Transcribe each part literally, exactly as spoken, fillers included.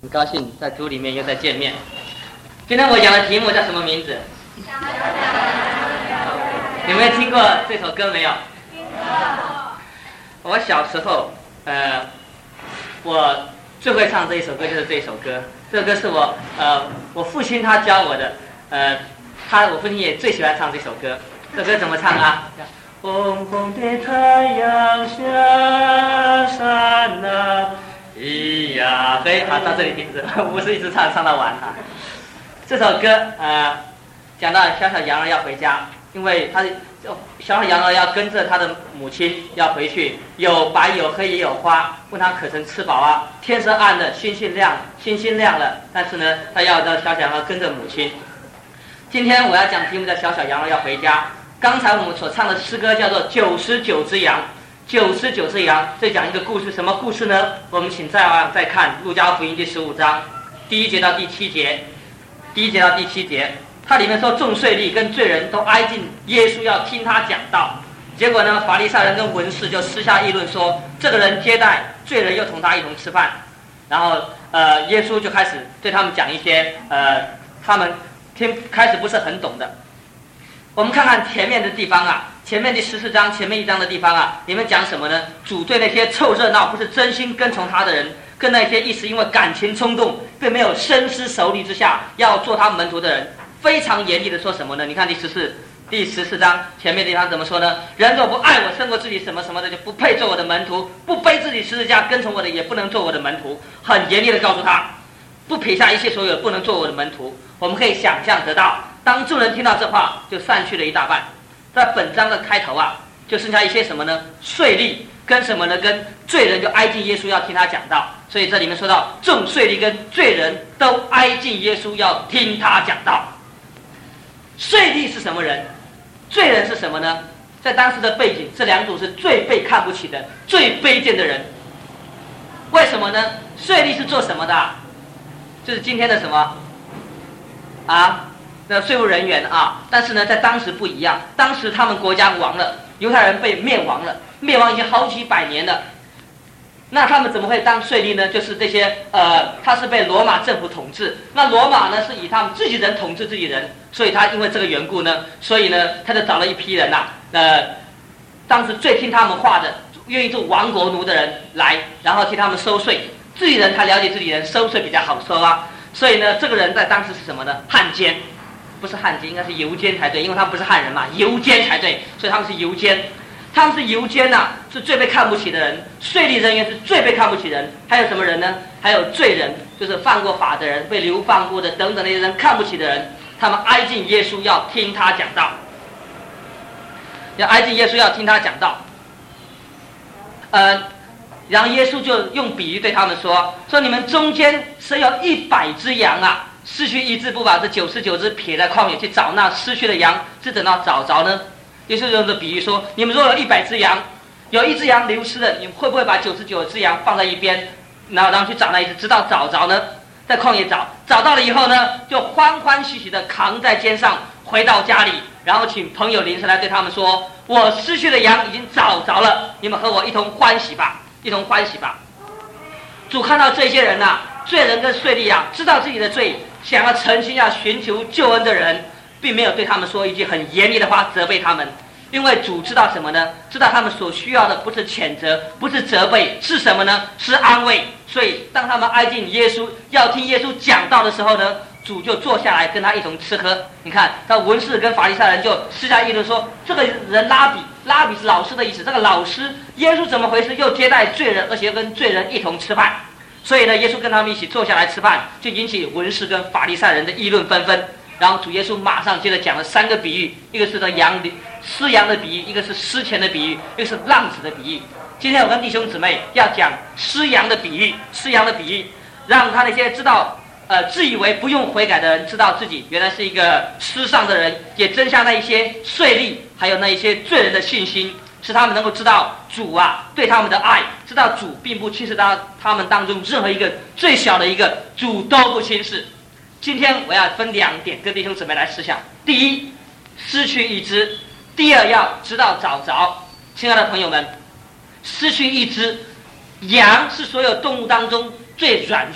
很高兴在主里面又再见面。今天我讲的题目叫什么名字？有没有听过这首歌没有？听过。我小时候，呃，我最会唱这一首歌就是这一首歌。这首歌是我呃我父亲他教我的，呃，他我父亲也最喜欢唱这首歌。这首歌怎么唱啊？红红的太阳下山了。咿呀嘿，好，到这里停止，不是一直唱唱到完啊。这首歌呃讲到小小羊儿要回家，因为他小小羊儿要跟着他的母亲要回去，有白有黑也有花，问他可曾吃饱啊？天色暗了，星星亮，星星亮了，但是呢，他要让小小羊儿跟着母亲。今天我要讲题目叫小小羊儿要回家。刚才我们所唱的诗歌叫做九十九只羊。九十九只羊，这讲一个故事，什么故事呢？我们请再往再看路加福音第十五章第一节到第七节，第一节到第七节，它里面说众税吏跟罪人都挨近耶稣要听他讲道，结果呢，法利赛人跟文士就私下议论说，这个人接待罪人又同他一同吃饭，然后呃，耶稣就开始对他们讲一些呃，他们听开始不是很懂的。我们看看前面的地方啊，前面第十四章前面一章的地方啊，里面讲什么呢？主对那些凑热闹不是真心跟从他的人，跟那些一时因为感情冲动并没有深思熟虑之下要做他门徒的人，非常严厉的说什么呢？你看第十四第十四章前面的地方怎么说呢？人若不爱我胜过自己什么什么的，就不配做我的门徒，不背自己十字架跟从我的，也不能做我的门徒。很严厉的告诉他，不撇下一切所有，不能做我的门徒。我们可以想象得到，当众人听到这话，就散去了一大半。在本章的开头啊，就剩下一些什么呢？税吏跟什么呢？跟罪人就挨近耶稣要听他讲道。所以这里面说到，众税吏跟罪人都挨近耶稣要听他讲道。税吏是什么人？罪人是什么呢？在当时的背景，这两组是最被看不起的、最卑贱的人。为什么呢？税吏是做什么的啊？就是今天的什么啊？那税务人员啊，但是呢，在当时不一样，当时他们国家亡了，犹太人被灭亡了，灭亡已经好几百年了。那他们怎么会当税吏呢？就是这些呃，他是被罗马政府统治，那罗马呢是以他们自己人统治自己人，所以他因为这个缘故呢，所以呢，他就找了一批人呐、啊，呃，当时最听他们话的，愿意做亡国奴的人来，然后替他们收税。自己人他了解自己人，收税比较好收啊，所以呢，这个人在当时是什么呢？汉奸。不是汉奸，应该是游奸才对，因为他们不是汉人嘛，游奸才对，所以他们是游奸。他们是游奸呐、啊，是最被看不起的人。税吏人员是最被看不起的人。还有什么人呢？还有罪人，就是犯过法的人，被流放过的等等那些人，看不起的人。他们挨近耶稣要听他讲道，要挨近耶稣要听他讲道。呃，然后耶稣就用比喻对他们说：说你们中间谁有一百只羊啊？失去一只，不把这九十九只撇在旷野去找那失去的羊，是等到找着呢？耶稣用这比喻说，你们若有一百只羊，有一只羊流失了，你们会不会把九十九只羊放在一边，然后然后去找那一只，直到找着呢？在旷野找，找到了以后呢，就欢欢喜喜的扛在肩上回到家里，然后请朋友邻舍来对他们说，我失去的羊已经找着了，你们和我一同欢喜吧，一同欢喜吧。主看到这些人呐、啊，罪人跟税吏啊，知道自己的罪，想要诚心要寻求救恩的人，并没有对他们说一句很严厉的话责备他们，因为主知道什么呢？知道他们所需要的不是谴责，不是责备，是什么呢？是安慰。所以当他们挨近耶稣要听耶稣讲道的时候呢，主就坐下来跟他一同吃喝。你看，那文士跟法利赛人就私下议论说，这个人拉比，拉比是老师的意思，这个老师耶稣怎么回事？又接待罪人，而且跟罪人一同吃饭。所以呢，耶稣跟他们一起坐下来吃饭，就引起文士跟法利赛人的议论纷纷。然后主耶稣马上接着讲了三个比喻，一个是这羊失羊的比喻，一个是失钱的比喻，一个是浪子的比喻。今天我跟弟兄姊妹要讲失羊的比喻，失羊的比喻，让他那些知道呃自以为不用悔改的人，知道自己原来是一个失丧的人，也增加那一些税吏还有那一些罪人的信心。使他们能够知道主啊对他们的爱，知道主并不轻视到他们当中任何一个最小的一个，主都不轻视。今天我要分两点跟弟兄姊妹来思想：第一，失去一只；第二，要知道找着。亲爱的朋友们，失去一只，羊是所有动物当中最软弱、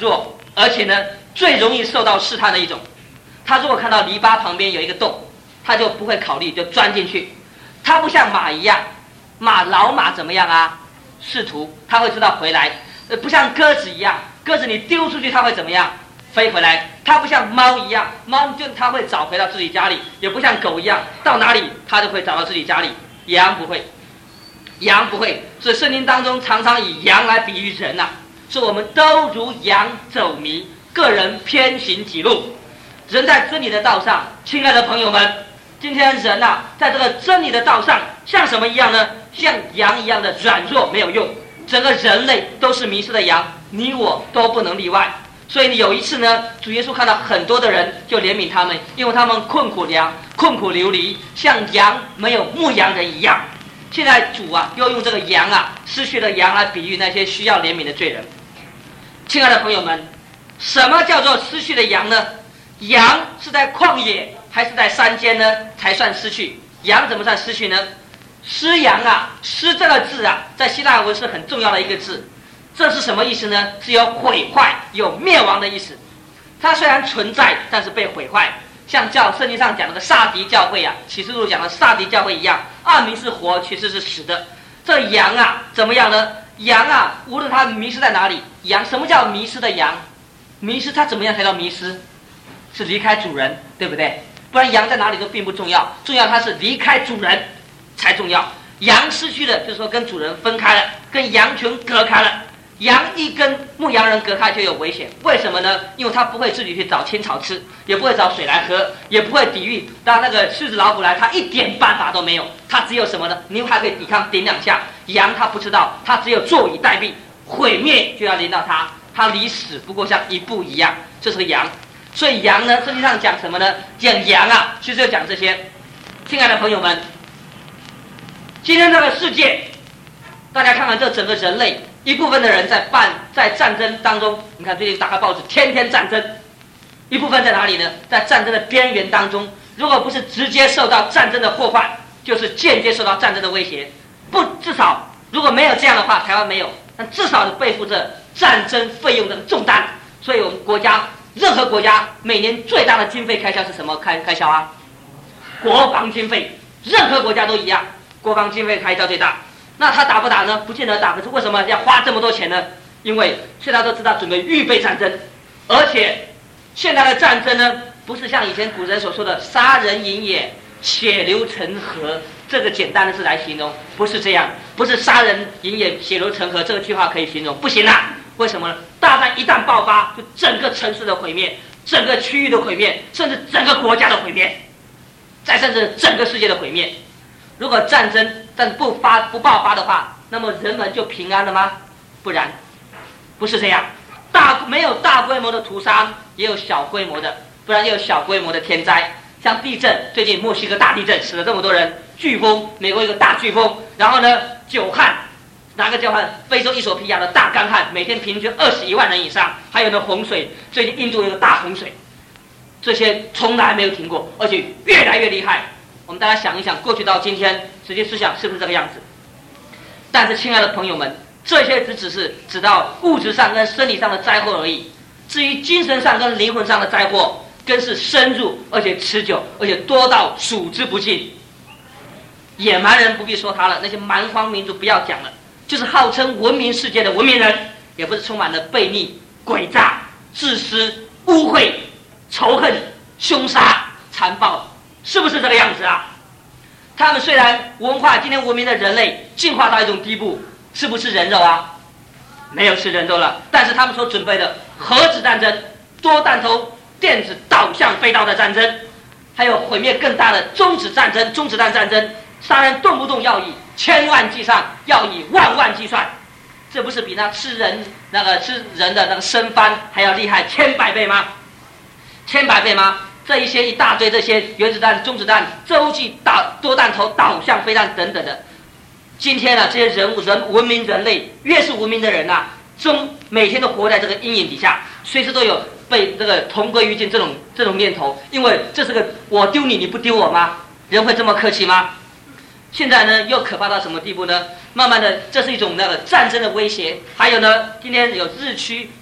而且呢最容易受到试探的一种。他如果看到篱笆旁边有一个洞，他就不会考虑，就钻进去。他不像马一样，马老马怎么样啊？试图他会知道回来，呃，不像鸽子一样，鸽子你丢出去它会怎么样？飞回来。它不像猫一样，猫就它会找回到自己家里，也不像狗一样，到哪里它就会找到自己家里。羊不会，羊不会。所以圣经当中常常以羊来比喻人呐、啊，说我们都如羊走迷，个人偏行己路。人在真理的道上，亲爱的朋友们，今天人呐、啊，在这个真理的道上，像什么一样呢？像羊一样的软弱，没有用。整个人类都是迷失的羊，你我都不能例外。所以有一次呢，主耶稣看到很多的人，就怜悯他们，因为他们困苦良困苦流离，像羊没有牧羊人一样。现在主啊，又用这个羊啊，失去了羊来比喻那些需要怜悯的罪人。亲爱的朋友们，什么叫做失去的羊呢？羊是在旷野还是在山间呢？才算失去。羊怎么算失去呢？失羊啊，失这个字啊，在希腊文是很重要的一个字。这是什么意思呢？是有毁坏、有灭亡的意思。它虽然存在，但是被毁坏。像教圣经上讲的撒狄教会啊，启示录讲的撒狄教会一样，暗明是活，其实是死的。这羊啊，怎么样呢？羊啊，无论它迷失在哪里，羊什么叫迷失的羊？迷失它怎么样才叫迷失？是离开主人，对不对？不然羊在哪里都并不重要，重要它是离开主人才重要。羊失去了，就是说跟主人分开了，跟羊群隔开了。羊一跟牧羊人隔开就有危险，为什么呢？因为它不会自己去找青草吃，也不会找水来喝，也不会抵御当那个狮子老虎来，它一点办法都没有。它只有什么呢？牛还可以抵抗顶两下，羊它不知道，它只有坐以待毙，毁灭就要临到它，它离死不过像一步一样。这是羊。所以羊呢，圣经上讲什么呢？讲羊啊，其实就讲这些。亲爱的朋友们，今天这个世界，大家看看这整个人类，一部分的人在办在战争当中，你看最近打开报纸，天天战争。一部分在哪里呢？在战争的边缘当中，如果不是直接受到战争的祸患，就是间接受到战争的威胁。不，至少如果没有这样的话，台湾没有，但至少是背负着战争费用的重担。所以我们国家，任何国家每年最大的经费开销是什么开开销啊？国防经费，任何国家都一样，国防经费开销最大。那他打不打呢？不见得打，可是为什么要花这么多钱呢？因为现在都知道准备预备战争，而且现在的战争呢，不是像以前古人所说的杀人饮也，血流成河这个简单的字来形容，不是这样，不是杀人饮也，血流成河这个句话可以形容，不行啦。为什么呢？大战一旦爆发，就整个城市的毁灭，整个区域的毁灭，甚至整个国家的毁灭，再甚至整个世界的毁灭。如果战争但不发不爆发的话，那么人们就平安了吗？不然，不是这样。大没有大规模的屠杀，也有小规模的，不然也有小规模的天灾，像地震，最近墨西哥大地震死了这么多人，飓风，美国一个大飓风，然后呢，久旱，哪个叫旱？非洲伊索比亚的大干旱，每天平均二十一万人以上，还有呢洪水，最近印度有个大洪水，这些从来没有停过，而且越来越厉害。我们大家想一想，过去到今天，实际思想是不是这个样子？但是，亲爱的朋友们，这些只只是指到物质上跟生理上的灾祸而已。至于精神上跟灵魂上的灾祸，更是深入而且持久，而且多到数之不尽。野蛮人不必说他了，那些蛮荒民族不要讲了，就是号称文明世界的文明人，也不是充满了悖逆、诡诈、自私、污秽、仇恨、凶杀、残暴。是不是这个样子啊？他们虽然文化今天文明的人类进化到一种地步，是不是人肉啊？没有吃人肉了，但是他们所准备的核子战争、多弹头电子导向飞刀的战争，还有毁灭更大的中子战争、中子弹战争，杀人动不动要以千万计算，要以万万计算，这不是比那吃人那个吃人的那个生番还要厉害千百倍吗？千百倍吗？这一些一大堆这些原子弹、中子弹、洲际导多弹头导向飞弹等等的，今天呢、啊，这些人物人文明人类越是文明的人呐、啊，中每天都活在这个阴影底下，随时都有被这个同归于尽这种这种念头，因为这是个我丢你你不丢我吗？人会这么客气吗？现在呢，又可怕到什么地步呢？慢慢的，这是一种那个战争的威胁。还有呢，今天有日趋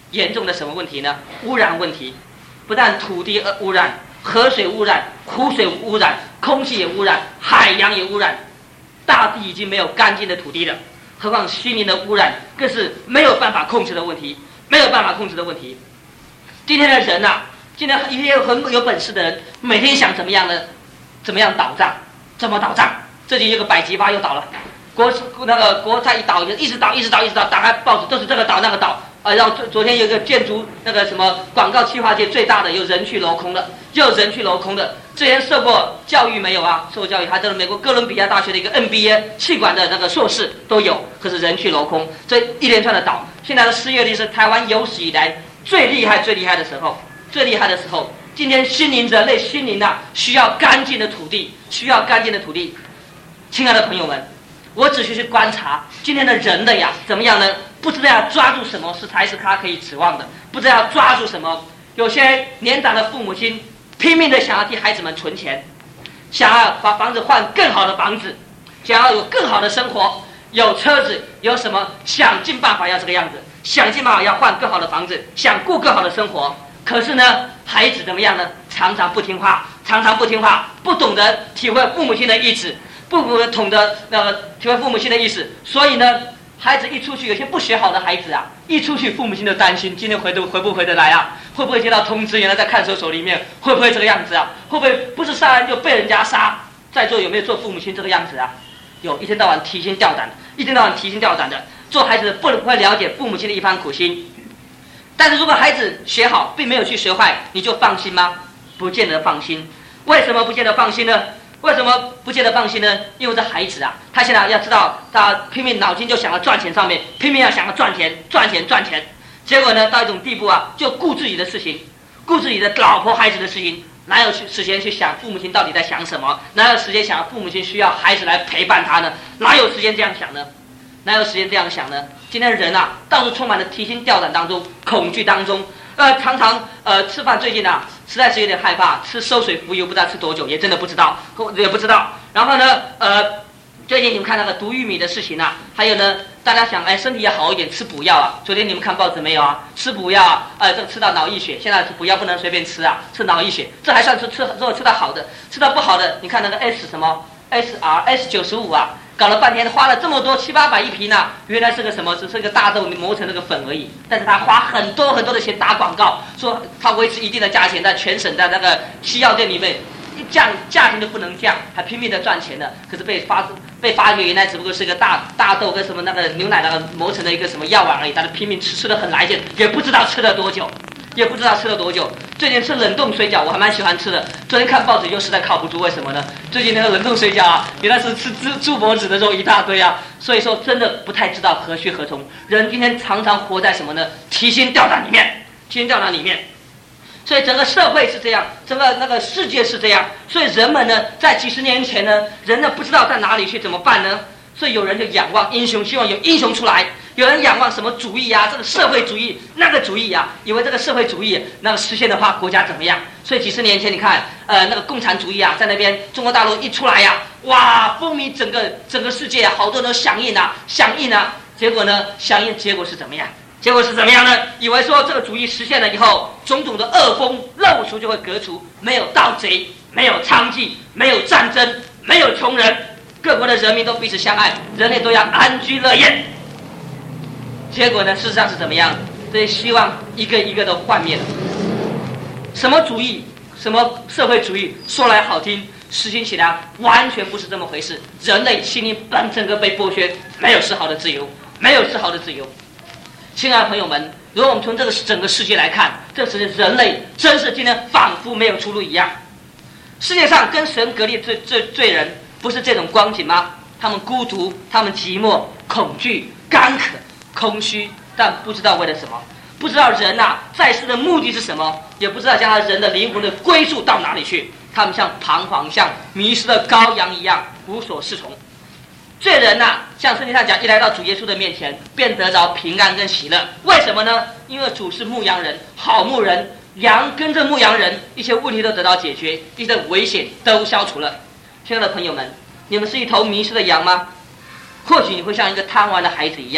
严重的什么问题呢？污染问题，不但土地污染、河水污染、湖水污染、空气也污染、海洋也污染，大地已经没有干净的土地了，何况心灵的污染更是没有办法控制的问题，没有办法控制的问题。今天的人啊，今天一些很有本事的人，每天想怎么样呢？怎么样倒账？怎么倒账？最近有个百吉发又倒了，国那个国债一倒，一直倒，一直倒，一直倒，打开报纸都是这个倒那个倒。啊，然后昨昨天有一个建筑那个什么广告企划界最大的，有人去楼空的，又有人去楼空的。之前受过教育没有啊？受过教育，他在美国哥伦比亚大学的一个 M B A 气管的那个硕士都有，可是人去楼空，这一连串的倒。现在的失业率是台湾有史以来最厉害、最厉害的时候，最厉害的时候。今天心灵人类心灵啊，需要干净的土地，需要干净的土地。亲爱的朋友们，我只需去观察今天的人类呀，怎么样呢？不知道要抓住什么是才是他可以指望的，不知道要抓住什么。有些年长的父母亲拼命的想要替孩子们存钱，想要把房子换更好的房子，想要有更好的生活，有车子，有什么，想尽办法要这个样子，想尽办法要换更好的房子，想过更好的生活。可是呢，孩子怎么样呢？常常不听话，常常不听话，不懂得体会父母亲的意思，不懂得那个体会父母亲的意思。所以呢，孩子一出去，有些不学好的孩子啊，一出去父母亲就担心，今天回得回不回得来啊？会不会接到通知，原来在看守所里面，会不会这个样子啊？会不会不是杀人就被人家杀？在座有没有做父母亲这个样子啊？有，一天到晚提心吊胆的，一天到晚提心吊胆的，做孩子不会了解父母亲的一番苦心。但是如果孩子学好，并没有去学坏，你就放心吗？不见得放心。为什么不见得放心呢？为什么不见得放心呢？因为这孩子啊，他现在要知道，他拼命脑筋就想要赚钱，上面拼命要想要赚钱、赚钱、赚钱。结果呢，到一种地步啊，就顾自己的事情，顾自己的老婆、孩子的事情，哪有时间去想父母亲到底在想什么？哪有时间想父母亲需要孩子来陪伴他呢？哪有时间这样想呢？哪有时间这样想呢？今天人啊，到处充满了提心吊胆当中、恐惧当中。呃，常常呃吃饭最近啊，实在是有点害怕，吃馊水浮油不知道吃多久，也真的不知道，也不知道。然后呢，呃，最近你们看那个毒玉米的事情啊，还有呢，大家想哎身体也好一点，吃补药啊。昨天你们看报纸没有啊？吃补药啊，呃，这个吃到脑溢血，现在补药不能随便吃啊，吃脑溢血，这还算是吃如果吃到好的，吃到不好的，你看那个 S 什么 S R S 九十五啊。搞了半天，花了这么多七八百一瓶呢，原来是个什么？只是个大豆磨成那个粉而已。但是他花很多很多的钱打广告，说他维持一定的价钱，在全省的那个西药店里面降价钱都不能降，还拼命的赚钱的。可是被发被发觉原来只不过是个大大豆跟什么那个牛奶那个磨成的一个什么药丸而已，他就拼命吃，吃的很来劲，也不知道吃了多久。也不知道吃了多久。最近吃冷冻水饺，我还蛮喜欢吃的。昨天看报纸又实在靠不住，为什么呢？最近那个冷冻水饺啊，原来是吃猪猪脖子的肉一大堆啊。所以说真的不太知道何去何从。人今天常常活在什么呢？提心吊胆里面，提心吊胆里面。所以整个社会是这样，整个那个世界是这样。所以人们呢，在几十年前呢，人呢不知道在哪里去，怎么办呢？所以有人就仰望英雄，希望有英雄出来。有人仰望什么主义啊？这个社会主义，那个主义啊，以为这个社会主义那个实现的话，国家怎么样？所以几十年前，你看，呃，那个共产主义啊，在那边中国大陆一出来呀、啊，哇，风靡整个整个世界啊，好多人都响应啊，响应啊。结果呢，响应结果是怎么样？结果是怎么样呢？以为说这个主义实现了以后，种种的恶风漏除就会革除，没有盗贼，没有娼妓，没有战争，没有穷人，各国的人民都彼此相爱，人类都要安居乐业。结果呢，事实上是怎么样？这些希望一个一个都幻灭了。什么主义，什么社会主义，说来好听，实行起来完全不是这么回事。人类心灵本整个被剥削，没有丝毫的自由，没有丝毫的自由。亲爱的朋友们，如果我们从这个整个世界来看，这时人类真是今天仿佛没有出路一样。世界上跟神隔离罪罪罪人，不是这种光景吗？他们孤独，他们寂寞，恐惧，干渴。空虚，但不知道为了什么，不知道人啊在世的目的是什么，也不知道将他人的灵魂的归宿到哪里去。他们像彷徨、像迷失的羔羊一样，无所适从。罪人呐、啊，像圣经上讲，一来到主耶稣的面前，便得着平安跟喜乐。为什么呢？因为主是牧羊人，好牧人，羊跟着牧羊人，一些问题都得到解决，一些危险都消除了。亲爱的朋友们，你们是一头迷失的羊吗？或许你会像一个贪玩的孩子一样，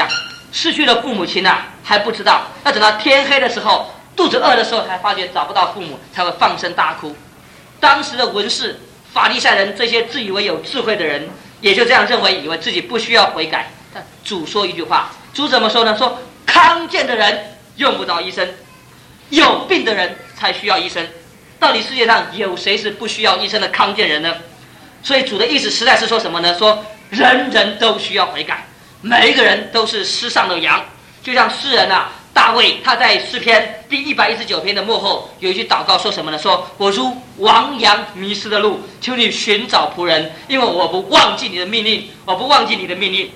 失去了父母亲啊，还不知道，要等到天黑的时候，肚子饿的时候，才发觉找不到父母，才会放声大哭。当时的文士、法利赛人这些自以为有智慧的人，也就这样认为，以为自己不需要悔改。但主说一句话，主怎么说呢？说康健的人用不着医生，有病的人才需要医生。到底世界上有谁是不需要医生的康健人呢？所以主的意思实在是说什么呢？说人人都需要悔改，每一个人都是失丧的羊。就像诗人啊大卫，他在诗篇第一百一十九篇的末后有一句祷告，说什么呢？说我如亡羊迷失的路，求你寻找仆人，因为我不忘记你的命令，我不忘记你的命令。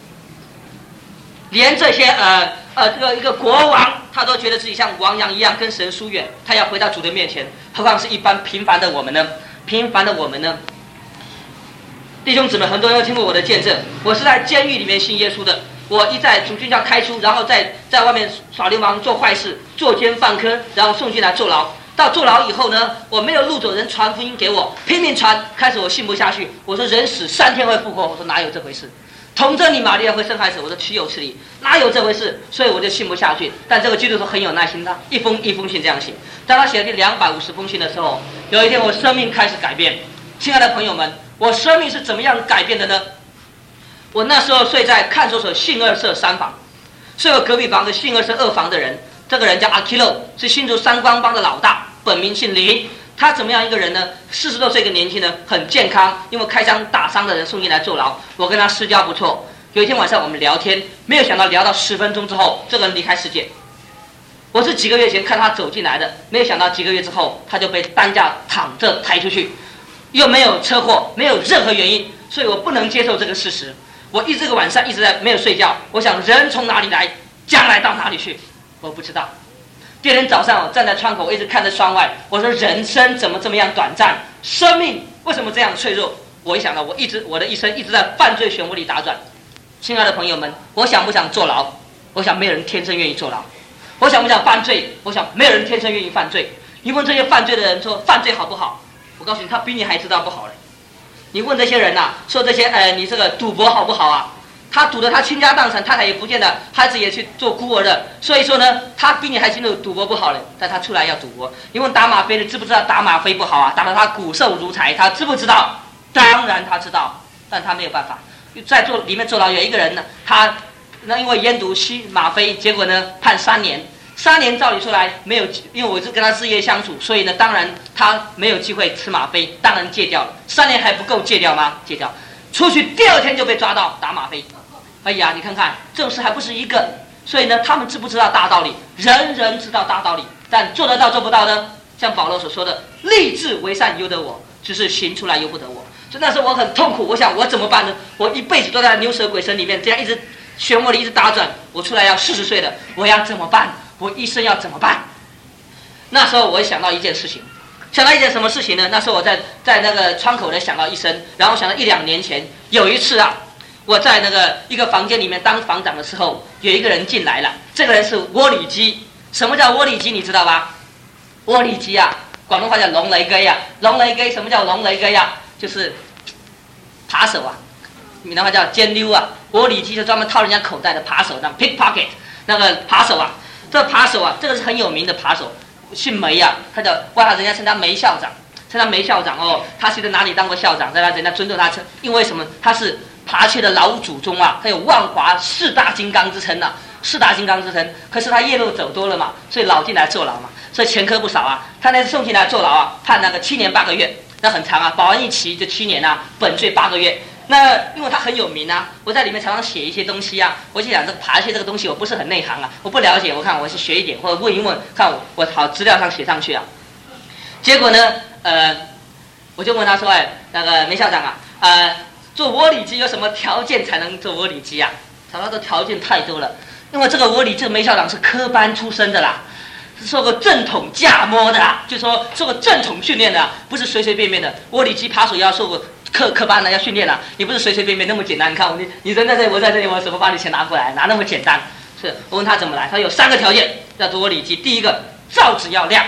连这些呃呃这个一个国王，他都觉得自己像亡羊一样跟神疏远，他要回到主的面前，何况是一般平凡的我们呢？平凡的我们呢？弟兄姊妹，很多人都听过我的见证，我是在监狱里面信耶稣的。我一在主军校开出，然后在在外面耍流氓、做坏事、作奸犯科，然后送进来坐牢。到坐牢以后呢，我没有路走，人传福音给我，拼命传。开始我信不下去，我说人死三天会复活，我说哪有这回事？童贞女玛利亚会生孩子，我说岂有此理，哪有这回事？所以我就信不下去。但这个基督徒很有耐心，他一封一封信这样写。当他写了第两百五十封信的时候，有一天我生命开始改变。亲爱的朋友们，我生命是怎么样改变的呢？我那时候睡在看守所信二社三房，睡我隔壁房的信二社二房的人，这个人叫阿基洛，是新竹三光帮的老大，本名姓林。他怎么样一个人呢？四十多岁一个年轻人，很健康，因为开枪打伤的人送进来坐牢。我跟他私交不错，有一天晚上我们聊天，没有想到聊到十分钟之后，这个人离开世界。我是几个月前看他走进来的，没有想到几个月之后他就被担架躺着抬出去，又没有车祸，没有任何原因，所以我不能接受这个事实。我一这个晚上一直在没有睡觉，我想人从哪里来，将来到哪里去，我不知道。第二天早上我站在窗口，我一直看着窗外，我说人生怎么这么样短暂，生命为什么这样脆弱？我一想到我一直我的一生一直在犯罪漩涡里打转。亲爱的朋友们，我想不想坐牢？我想没有人天生愿意坐牢。我想不想犯罪？我想没有人天生愿意犯罪。你问这些犯罪的人说犯罪好不好？我告诉你，他比你还知道不好嘞。你问这些人呐、啊，说这些呃，你这个赌博好不好啊？他赌得他倾家荡产，太太也不见得，孩子也去做孤儿的。所以说呢，他比你还清楚赌博不好嘞，但他出来要赌博。你问打吗啡的，知不知道打吗啡不好啊？打得他骨瘦如柴，他知不知道？当然他知道，但他没有办法。在坐里面坐牢有一个人呢，他那因为烟毒吸吗啡，结果呢判三年。三年照理说来没有，因为我是跟他日夜相处，所以呢，当然他没有机会吃吗啡，当然戒掉了。三年还不够戒掉吗？戒掉。出去第二天就被抓到打吗啡。哎呀，你看看这种事还不是一个，所以呢，他们知不知道大道理？人人知道大道理，但做得到做不到呢？像保罗所说的，立志为善由得我，只是行出来由不得我。所以那时候我很痛苦，我想我怎么办呢？我一辈子都在牛蛇鬼神里面，这样一直漩涡里一直打转，我出来要四十岁了，我要怎么办？我一生要怎么办？那时候我想到一件事情，想到一件什么事情呢？那时候我在在那个窗口呢想到一生，然后想到一两年前有一次啊，我在那个一个房间里面当房长的时候，有一个人进来了，这个人是窝里鸡。什么叫窝里鸡？你知道吧？窝里鸡啊，广东话叫龙雷鸡啊，龙雷鸡什么叫龙雷鸡啊？就是扒手啊，闽南话叫奸溜啊。窝里鸡就专门掏人家口袋的扒手，那 pickpocket 那个扒手啊。这个扒手啊，这个是很有名的扒手，姓梅啊，他叫外号人家称他梅校长，称他梅校长哦。他是在哪里当过校长，在那人家尊重他称，因为什么？他是扒窃的老祖宗啊，他有万华四大金刚之称呐、啊，四大金刚之称。可是他夜路走多了嘛，所以老进来坐牢嘛，所以前科不少啊。他那次送进来坐牢啊，判那个七年八个月，那很长啊，保安一期就七年啊，本罪八个月。那因为他很有名啊，我在里面常常写一些东西啊，我就想这个扒窃这个东西我不是很内行啊，我不了解，我看我是学一点或者问一问，看我我好资料上写上去啊。结果呢，呃，我就问他说，哎，那个梅校长啊，呃，做窝里鸡有什么条件才能做窝里鸡啊？他说的条件太多了，因为这个窝里这个梅校长是科班出身的啦。是受过正统驾摸的啦，就说受过正统训练的啦，不是随随便便的。窝里鸡扒手要受过课课班的，要训练了，你不是随随便便那么简单。你看我，你你人在这里，我在这里，我怎么把你钱拿过来？哪那么简单？是我问他怎么来，他有三个条件要做窝里鸡。第一个，造纸要亮，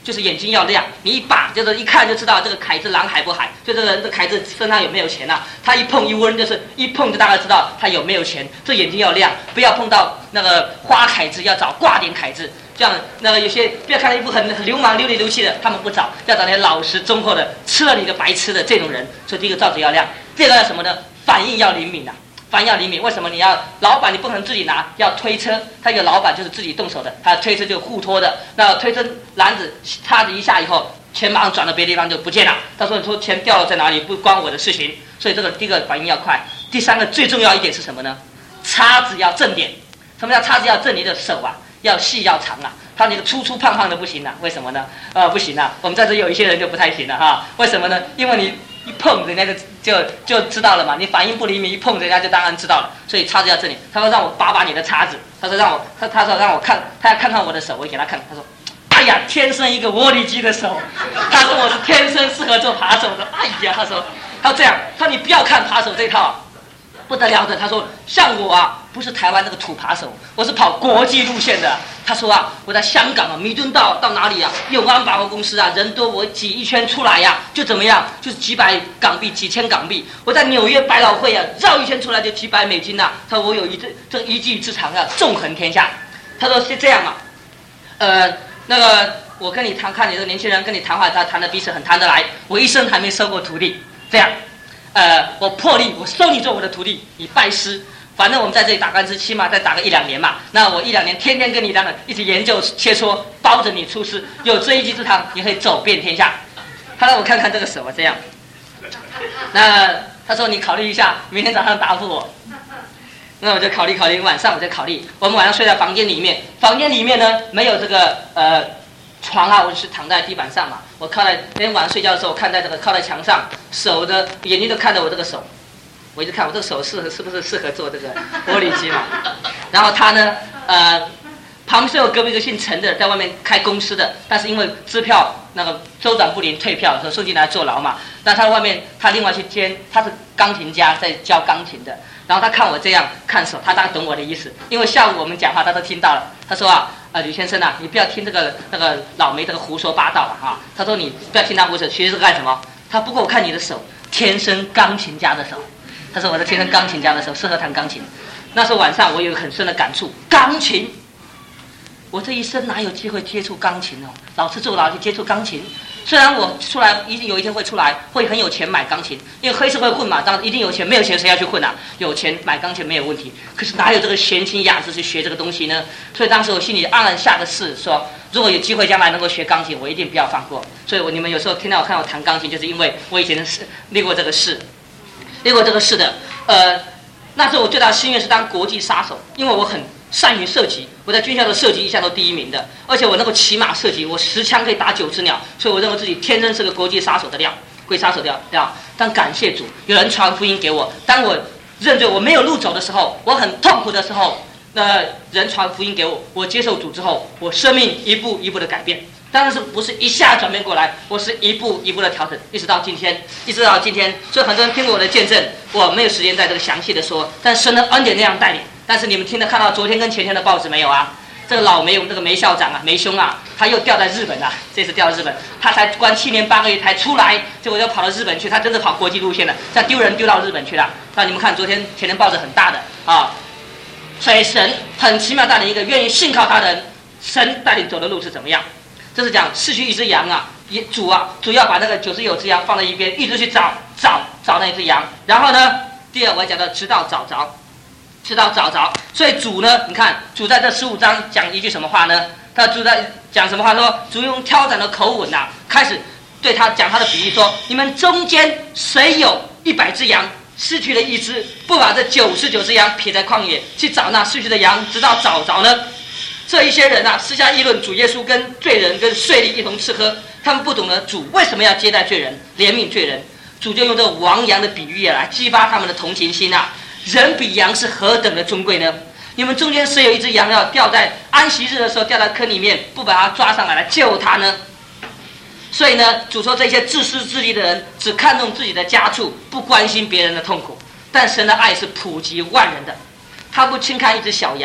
就是眼睛要亮，你一把就是一看就知道这个凯子狼海不海，就这个这凯子身上有没有钱啊？他一碰一闻就是一碰就大概知道他有没有钱。这眼睛要亮，不要碰到那个花凯子，要找挂点凯子。这样那个有些不要看到一副很很流氓流里流气的，他们不找，要找那些老实忠厚的，吃了你的白吃的这种人。所以第一个造纸要亮，第二个要什么呢？反应要灵敏啊。反应要灵敏，为什么你要老板？你不可能自己拿，要推车。他有老板就是自己动手的，他推车就互拖的。那推车篮子插着一下以后，钱马上转到别的地方就不见了。他说：“你说钱掉了在哪里？不关我的事情。”所以这个第一个反应要快。第三个最重要一点是什么呢？叉子要正点。什么叫叉子要正？你的手啊要细要长啊。他那个粗粗胖胖的不行啊，为什么呢？呃，不行啊。我们在这有一些人就不太行了哈。为什么呢？因为你一碰人家就就就知道了嘛，你反应不灵敏，一碰人家就当然知道了。所以叉子要正点。他说让我把把你的叉子，他说让我他他说让我看，他要看看我的手，我给他看，他说，哎呀，天生一个窝里鸡的手，他说我是天生适合做扒手的。哎呀，他说他说这样，他说你不要看扒手这套。不得了的，他说像我啊，不是台湾那个土扒手，我是跑国际路线的。他说啊，我在香港啊，弥敦道到哪里啊，永安百货公司啊，人多我挤一圈出来呀、啊，就怎么样，就是几百港币、几千港币。我在纽约百老汇啊，绕一圈出来就几百美金呐、啊。他说我有一这这一技之长啊，纵横天下。他说是这样啊，呃，那个我跟你谈，看你这个年轻人跟你谈话，他谈的彼此很谈得来。我一生还没收过徒弟，这样。呃，我破例，我收你做我的徒弟，你拜师。反正我们在这里打官司，起码再打个一两年嘛。那我一两年天天跟你这样一起研究切磋，包着你出师，有这一技之长，你可以走遍天下。他让我看看这个手啊，这样。那他说你考虑一下，明天早上答复我。那我就考虑考虑，晚上我就考虑。我们晚上睡在房间里面，房间里面呢没有这个呃床啊，我就是躺在地板上嘛。我靠在那天晚上睡觉的时候，我看在这个靠在墙上，手的眼睛都看着我这个手，我一直看我这个手适合是不是适合做这个玻璃机嘛。然后他呢，呃，旁边是有隔壁一个姓陈的，在外面开公司的，但是因为支票那个周转不灵退票，所以送进来坐牢嘛。但他外面他另外去兼，他是钢琴家，在教钢琴的。然后他看我这样看手，他当然懂我的意思，因为下午我们讲话他都听到了。他说啊。啊，吕先生啊，你不要听这个那个老梅这个胡说八道了啊！他说你不要听他胡说，其实是干什么？他不过我看你的手，天生钢琴家的手。他说我是天生钢琴家的手，适合弹钢琴。那时候晚上我有很深的感触，钢琴，我这一生哪有机会接触钢琴哦？老是坐牢去接触钢琴。虽然我出来一定有一天会出来，会很有钱买钢琴，因为黑社会混嘛，当然一定有钱，没有钱谁要去混啊？有钱买钢琴没有问题，可是哪有这个闲情雅致去学这个东西呢？所以当时我心里暗暗下个誓，说如果有机会将来能够学钢琴，我一定不要放过。所以我你们有时候听到我看我弹钢琴，就是因为我以前是立过这个誓，立过这个誓的。呃，那时候我最大的心愿是当国际杀手，因为我很善于射击，我在军校的射击一向都第一名的，而且我能够骑马射击，我十枪可以打九只鸟，所以我认为自己天生是个国际杀手的料，会杀手的料。但感谢主，有人传福音给我，当我认罪我没有路走的时候，我很痛苦的时候，那人传福音给我，我接受主之后，我生命一步一步的改变。当然是不是一下转变过来，我是一步一步的调整，一直到今天，一直到今天。所以很多人听过我的见证，我没有时间在这个详细的说，但神的恩典那样带领。但是你们听到看到昨天跟前天的报纸没有啊？这个老梅，我们这个梅校长啊，梅兄啊，他又调在日本啊，这次调到日本，他才关七年八个月才出来，结果又跑到日本去，他真的跑国际路线了，这样丢人丢到日本去了。那你们看昨天前天报纸很大的啊，所以神很奇妙带领一个愿意信靠他的人，神带领走的路是怎么样？这是讲失去一只羊啊，也主啊，主要把那个九十九只羊放在一边，一直去找找找那只羊。然后呢，第二我要讲到直到找着，直到找着。所以主呢，你看主在这十五章讲一句什么话呢？他主在讲什么话？说主用挑战的口吻啊，开始对他讲他的比喻说：你们中间谁有一百只羊，失去了一只，不把这九十九只羊撇在旷野去找那失去的羊，直到找着呢？这一些人啊，私下议论主耶稣跟罪人跟税吏一同吃喝，他们不懂得主为什么要接待罪人，怜悯罪人。主就用这个亡羊的比喻来激发他们的同情心啊！人比羊是何等的尊贵呢？你们中间谁有一只羊要掉在安息日的时候掉在坑里面，不把它抓上来来救它呢？所以呢，主说这些自私自利的人只看重自己的家畜，不关心别人的痛苦。但神的爱是普及万人的，他不轻看一只小羊，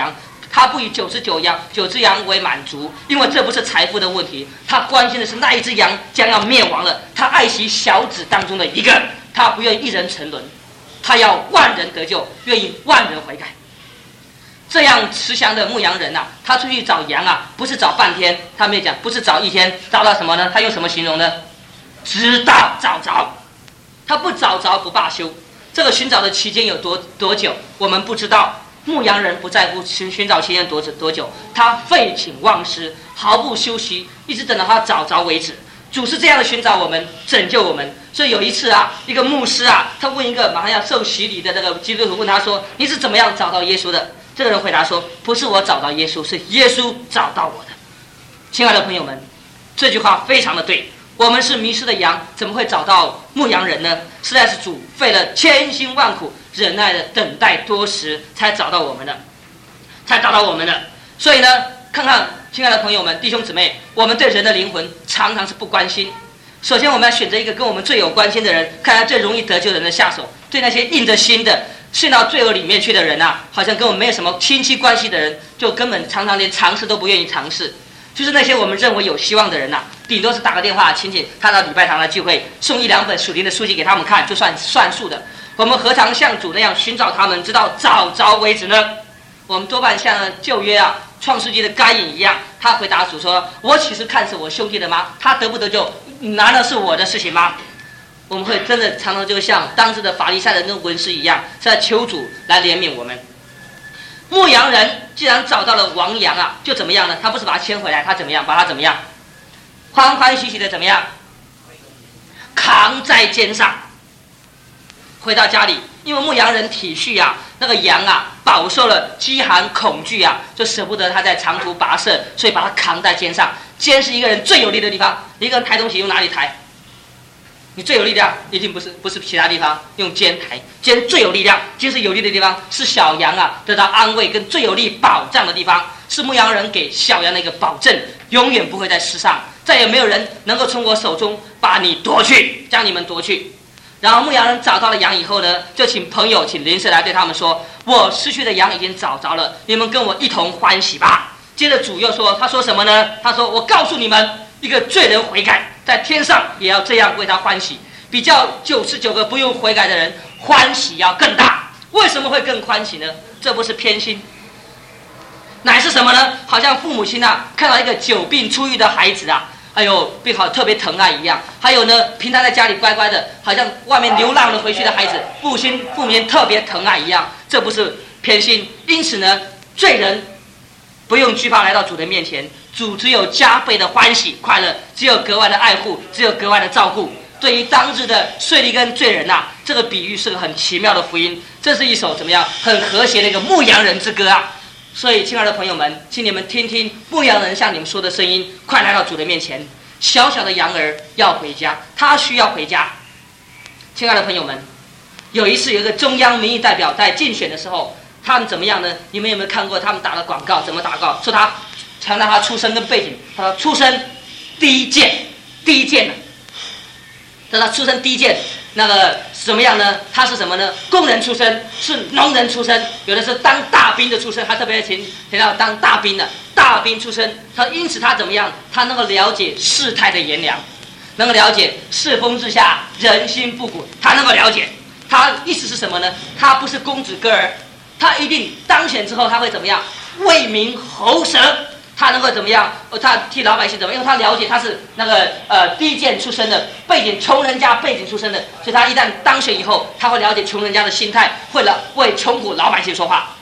他不以九十九羊九只羊为满足，因为这不是财富的问题，他关心的是那一只羊将要灭亡了，他爱惜小子当中的一个，他不愿意一人沉沦，他要万人得救，愿意万人悔改。这样慈祥的牧羊人啊，他出去找羊啊，不是找半天，他没有讲，不是找一天，找到什么呢？他用什么形容呢？直到找着。他不找着不罢休。这个寻找的期间有多多久，我们不知道。牧羊人不在乎寻寻找期间多多久，他废寝忘食，毫不休息，一直等到他找着为止。主是这样的寻找我们，拯救我们。所以有一次啊，一个牧师啊，他问一个马上要受洗礼的这个基督徒，问他说：“你是怎么样找到耶稣的？”这个人回答说：“不是我找到耶稣，是耶稣找到我的。”亲爱的朋友们，这句话非常的对。我们是迷失的羊，怎么会找到牧羊人呢？实在是主费了千辛万苦，忍耐的等待多时，才找到我们的，才找到我们的。所以呢，看看亲爱的朋友们、弟兄姊妹，我们对人的灵魂常常是不关心。首先，我们要选择一个跟我们最有关心的人，看他最容易得救的人的下手。对那些硬着心的陷到罪恶里面去的人啊，好像跟我们没有什么亲戚关系的人，就根本常常连尝试都不愿意尝试。就是那些我们认为有希望的人呐、啊，顶多是打个电话，请请他到礼拜堂来聚会，送一两本属灵的书籍给他们看，就算算数的。我们何尝像主那样寻找他们，直到找着为止呢？我们多半像旧约啊，创世纪的该隐一样，他回答主说：“我岂是看是我兄弟的吗？他得不得救，难道是我的事情吗？”我们会真的常常就像当时的法利赛人跟文士一样，在求主来怜悯我们。牧羊人既然找到了亡羊啊，就怎么样呢？他不是把它牵回来，他怎么样？把它怎么样？欢欢喜喜的怎么样？扛在肩上，回到家里。因为牧羊人体恤啊，那个羊啊饱受了饥寒恐惧啊，就舍不得他在长途跋涉，所以把它扛在肩上。肩是一个人最有力的地方，一个人抬东西用哪里抬？你最有力量一定不是不是其他地方，用肩抬，肩最有力量，肩是有力的地方，是小羊啊得到安慰跟最有力保障的地方，是牧羊人给小羊的一个保证，永远不会在世上，再也没有人能够从我手中把你夺去，将你们夺去。然后牧羊人找到了羊以后呢，就请朋友请邻舍来对他们说：“我失去的羊已经找着了，你们跟我一同欢喜吧。”接着主又说，他说什么呢？他说：“我告诉你们，一个罪人悔改，在天上也要这样为他欢喜，比较九十九个不用悔改的人欢喜要更大。”为什么会更欢喜呢？这不是偏心，乃是什么呢？好像父母亲啊，看到一个久病初愈的孩子啊，哎呦，病好特别疼爱一样。还有呢，平常在家里乖乖的，好像外面流浪了回去的孩子，父亲父母亲特别疼爱一样。这不是偏心。因此呢，罪人不用惧怕来到主的面前，主只有加倍的欢喜快乐，只有格外的爱护，只有格外的照顾。对于当日的税吏跟罪人呐、啊，这个比喻是个很奇妙的福音。这是一首怎么样很和谐的一个牧羊人之歌啊！所以，亲爱的朋友们，请你们听听牧羊人向你们说的声音，快来到主的面前。小小的羊儿要回家，他需要回家。亲爱的朋友们，有一次有一个中央民意代表在竞选的时候，他们怎么样呢？你们有没有看过他们打的广告？怎么打告？说他强调他出身跟背景，他说出身低贱，低贱的。他出身低贱，那个怎么样呢？他是什么呢？工人出身，是农人出身，有的是当大兵的出身，他特别提提到当大兵的，大兵出身。他因此他怎么样？他能够了解世态的炎凉，能够了解世风之下人心不古，他能够了解。他意思是什么呢？他不是公子哥儿，他一定当选之后他会怎么样？为民喉舌。他能够怎么样？他替老百姓怎么样？因为他了解他是那个呃低贱出身的背景，穷人家背景出身的，所以他一旦当选以后，他会了解穷人家的心态，会了为穷苦老百姓说话。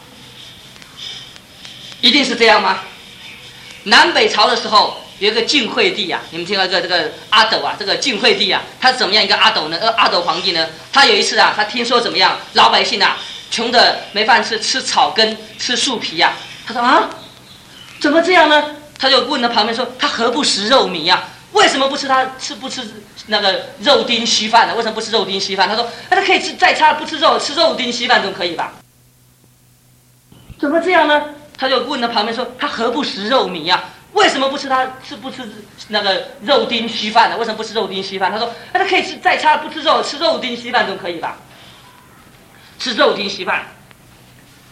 一定是这样吗？南北朝的时候有一个晋惠帝啊，你们听到这个这个阿斗啊，这个晋惠帝啊，他是怎么样一个阿斗呢？呃，阿斗皇帝呢，他有一次啊，他听说怎么样，老百姓啊穷的没饭吃，吃草根，吃树皮啊，他说啊。怎么这样呢？他就问他旁边说：“他何不食肉糜呀？为什么不吃他吃不吃那个肉丁稀饭呢？为什么不吃肉丁稀饭？”他说：“哎，他可以吃再差不吃肉，吃肉丁稀饭总可以吧？”怎么这样呢？他就问他旁边说：“他何不食肉糜呀？为什么不吃他吃不吃那个肉丁稀饭呢？为什么不吃肉丁稀饭？”他说：“哎，他可以吃再差不吃肉，吃肉丁稀饭总可以吧？吃肉丁稀饭。”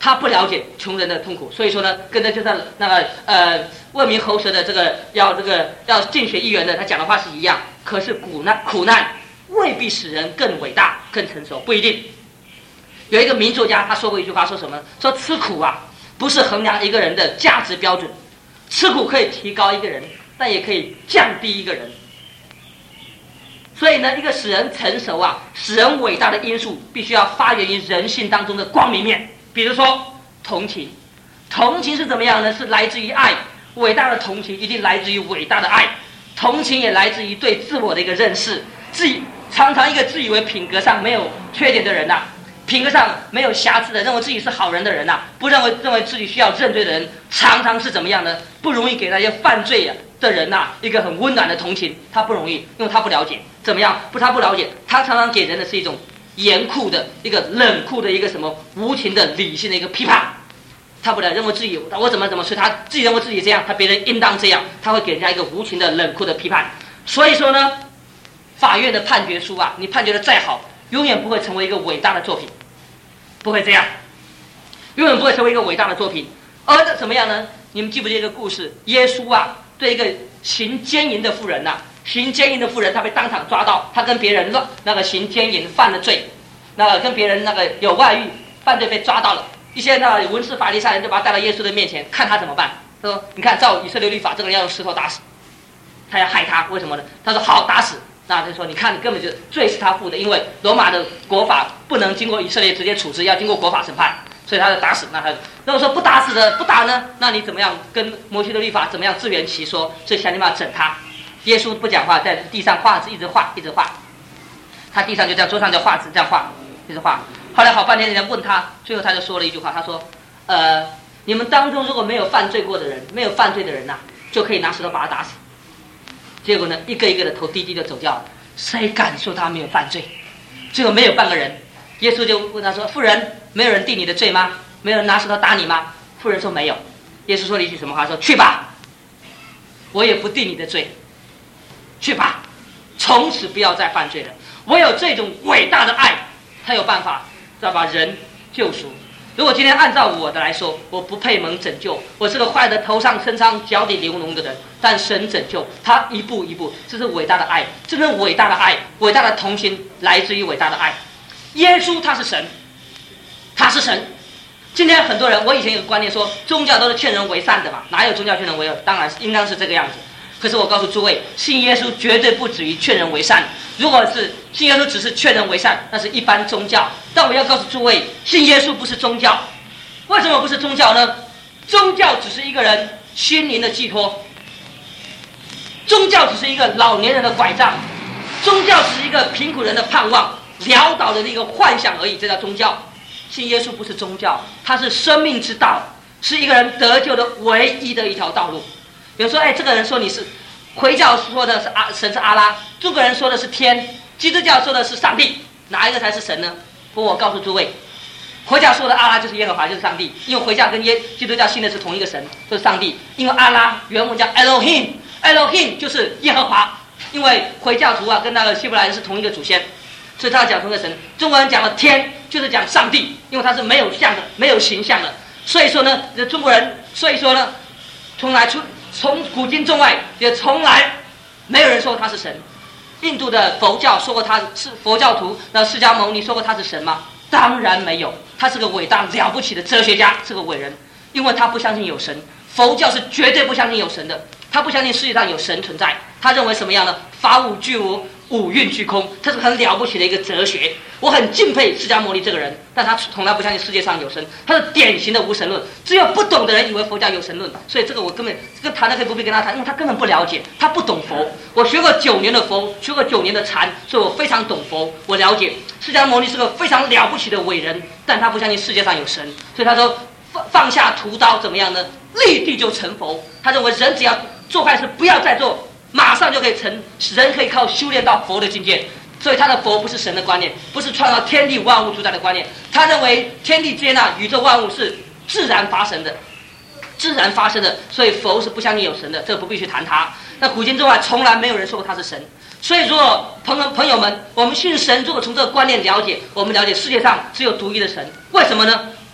他不了解穷人的痛苦，所以说呢，跟着就是那个呃问名喉舌的这个要这个要竞选议员的，他讲的话是一样。可是苦难苦难未必使人更伟大、更成熟，不一定。有一个名作家他说过一句话，说什么？说吃苦啊，不是衡量一个人的价值标准，吃苦可以提高一个人，但也可以降低一个人。所以呢，一个使人成熟啊、使人伟大的因素，必须要发源于人性当中的光明面。比如说同情，同情是怎么样呢？是来自于爱，伟大的同情一定来自于伟大的爱。同情也来自于对自我的一个认识。自己常常一个自以为品格上没有缺点的人呐、啊，品格上没有瑕疵的，认为自己是好人的人呐、啊，不认为认为自己需要认罪的人，常常是怎么样呢？不容易给那些犯罪的人呐、啊、一个很温暖的同情，他不容易，因为他不了解怎么样，不他不了解，他常常给人的是一种严酷的一个冷酷的一个什么无情的理性的一个批判。他不了认为自己我怎么怎么，所以他自己认为自己这样，他别人应当这样，他会给人家一个无情的冷酷的批判。所以说呢，法院的判决书啊，你判决的再好，永远不会成为一个伟大的作品，不会这样，永远不会成为一个伟大的作品。而怎么样呢？你们记不记得一个故事？耶稣啊，对一个行奸淫的妇人呐、啊，行奸淫的妇人，他被当场抓到，他跟别人乱那个行奸淫犯了罪，那个跟别人那个有外遇犯罪被抓到了。一些那文士法利赛人就把他带到耶稣的面前，看他怎么办。他说：“你看，照以色列律法，这个人要用石头打死，他要害他，为什么呢？”他说：“好，打死。”那他说：“你看，你根本就罪是他负的，因为罗马的国法不能经过以色列直接处置，要经过国法审判，所以他就打死。”那他如果说不打死的不打呢，那你怎么样跟摩西的律法怎么样自圆其说？所以想办法整他。耶稣不讲话，在地上画字，一直画，一直画。他地上就这样，桌上就画字，这样画，一直画。后来好半天，人家问他，最后他就说了一句话，他说：“呃，你们当中如果没有犯罪过的人，没有犯罪的人呐、啊，就可以拿石头把他打死。”结果呢，一个一个的头低低的走掉了，谁敢说他没有犯罪？最后没有半个人。耶稣就问他说：“妇人，没有人定你的罪吗？没有人拿石头打你吗？”妇人说：“没有。”耶稣说了一句什么话？说：“去吧，我也不定你的罪，去吧，从此不要再犯罪了。”唯有这种伟大的爱，才有办法再把人救赎。如果今天按照我的来说，我不配蒙拯救，我是个坏的头上身伤脚底流脓的人，但神拯救他一步一步，这是伟大的爱，真正伟大的爱，伟大的同情来自于伟大的爱。耶稣他是神，他是神。今天很多人，我以前有个观念说，宗教都是劝人为善的嘛，哪有宗教劝人为恶？当然应当是这个样子。可是我告诉诸位，信耶稣绝对不止于劝人为善。如果是信耶稣只是劝人为善，那是一般宗教。但我要告诉诸位，信耶稣不是宗教。为什么不是宗教呢？宗教只是一个人心灵的寄托，宗教只是一个老年人的拐杖，宗教只是一个贫苦人的盼望，潦倒人的一个幻想而已，这叫宗教。信耶稣不是宗教，它是生命之道，是一个人得救的唯一的一条道路。比如说，哎，这个人说你是回教说的是阿神是阿拉，中国人说的是天，基督教说的是上帝，哪一个才是神呢？不过我告诉诸位，回教说的阿拉就是耶和华，就是上帝，因为回教跟耶基督教信的是同一个神，就是上帝。因为阿拉原文叫 Elohim，Elohim 就是耶和华，因为回教徒啊跟那个希伯来人是同一个祖先，所以他要讲同一个神。中国人讲的天就是讲上帝，因为他是没有像的，没有形象的。所以说呢，中国人，所以说呢，从来出。从古今中外也从来没有人说他是神。印度的佛教说过他是佛教徒，那释迦牟尼说过他是神吗？当然没有。他是个伟大了不起的哲学家，是个伟人，因为他不相信有神。佛教是绝对不相信有神的，他不相信世界上有神存在。他认为什么样呢？法无俱无，五蕴俱空，这是很了不起的一个哲学。我很敬佩释迦牟尼这个人，但他从来不相信世界上有神，他是典型的无神论。只有不懂的人以为佛教有神论，所以这个我根本这个谈的可以不必跟他谈，因为他根本不了解，他不懂佛。我学过九年的佛，学过九年的禅，所以我非常懂佛，我了解释迦牟尼是个非常了不起的伟人，但他不相信世界上有神，所以他说放放下屠刀怎么样呢？立地就成佛。他认为人只要做坏事不要再做，马上就可以成，人可以靠修炼到佛的境界。所以他的佛不是神的观念，不是创造天地万物主宰的观念。他认为天地间啊，宇宙万物是自然发生的，自然发生的。所以佛是不相信有神的，这个不必去谈他。那古今中外从来没有人说过他是神。所以说，朋友朋友们，我们信神，如果从这个观念了解，我们了解世界上只有独一的神。为什么呢？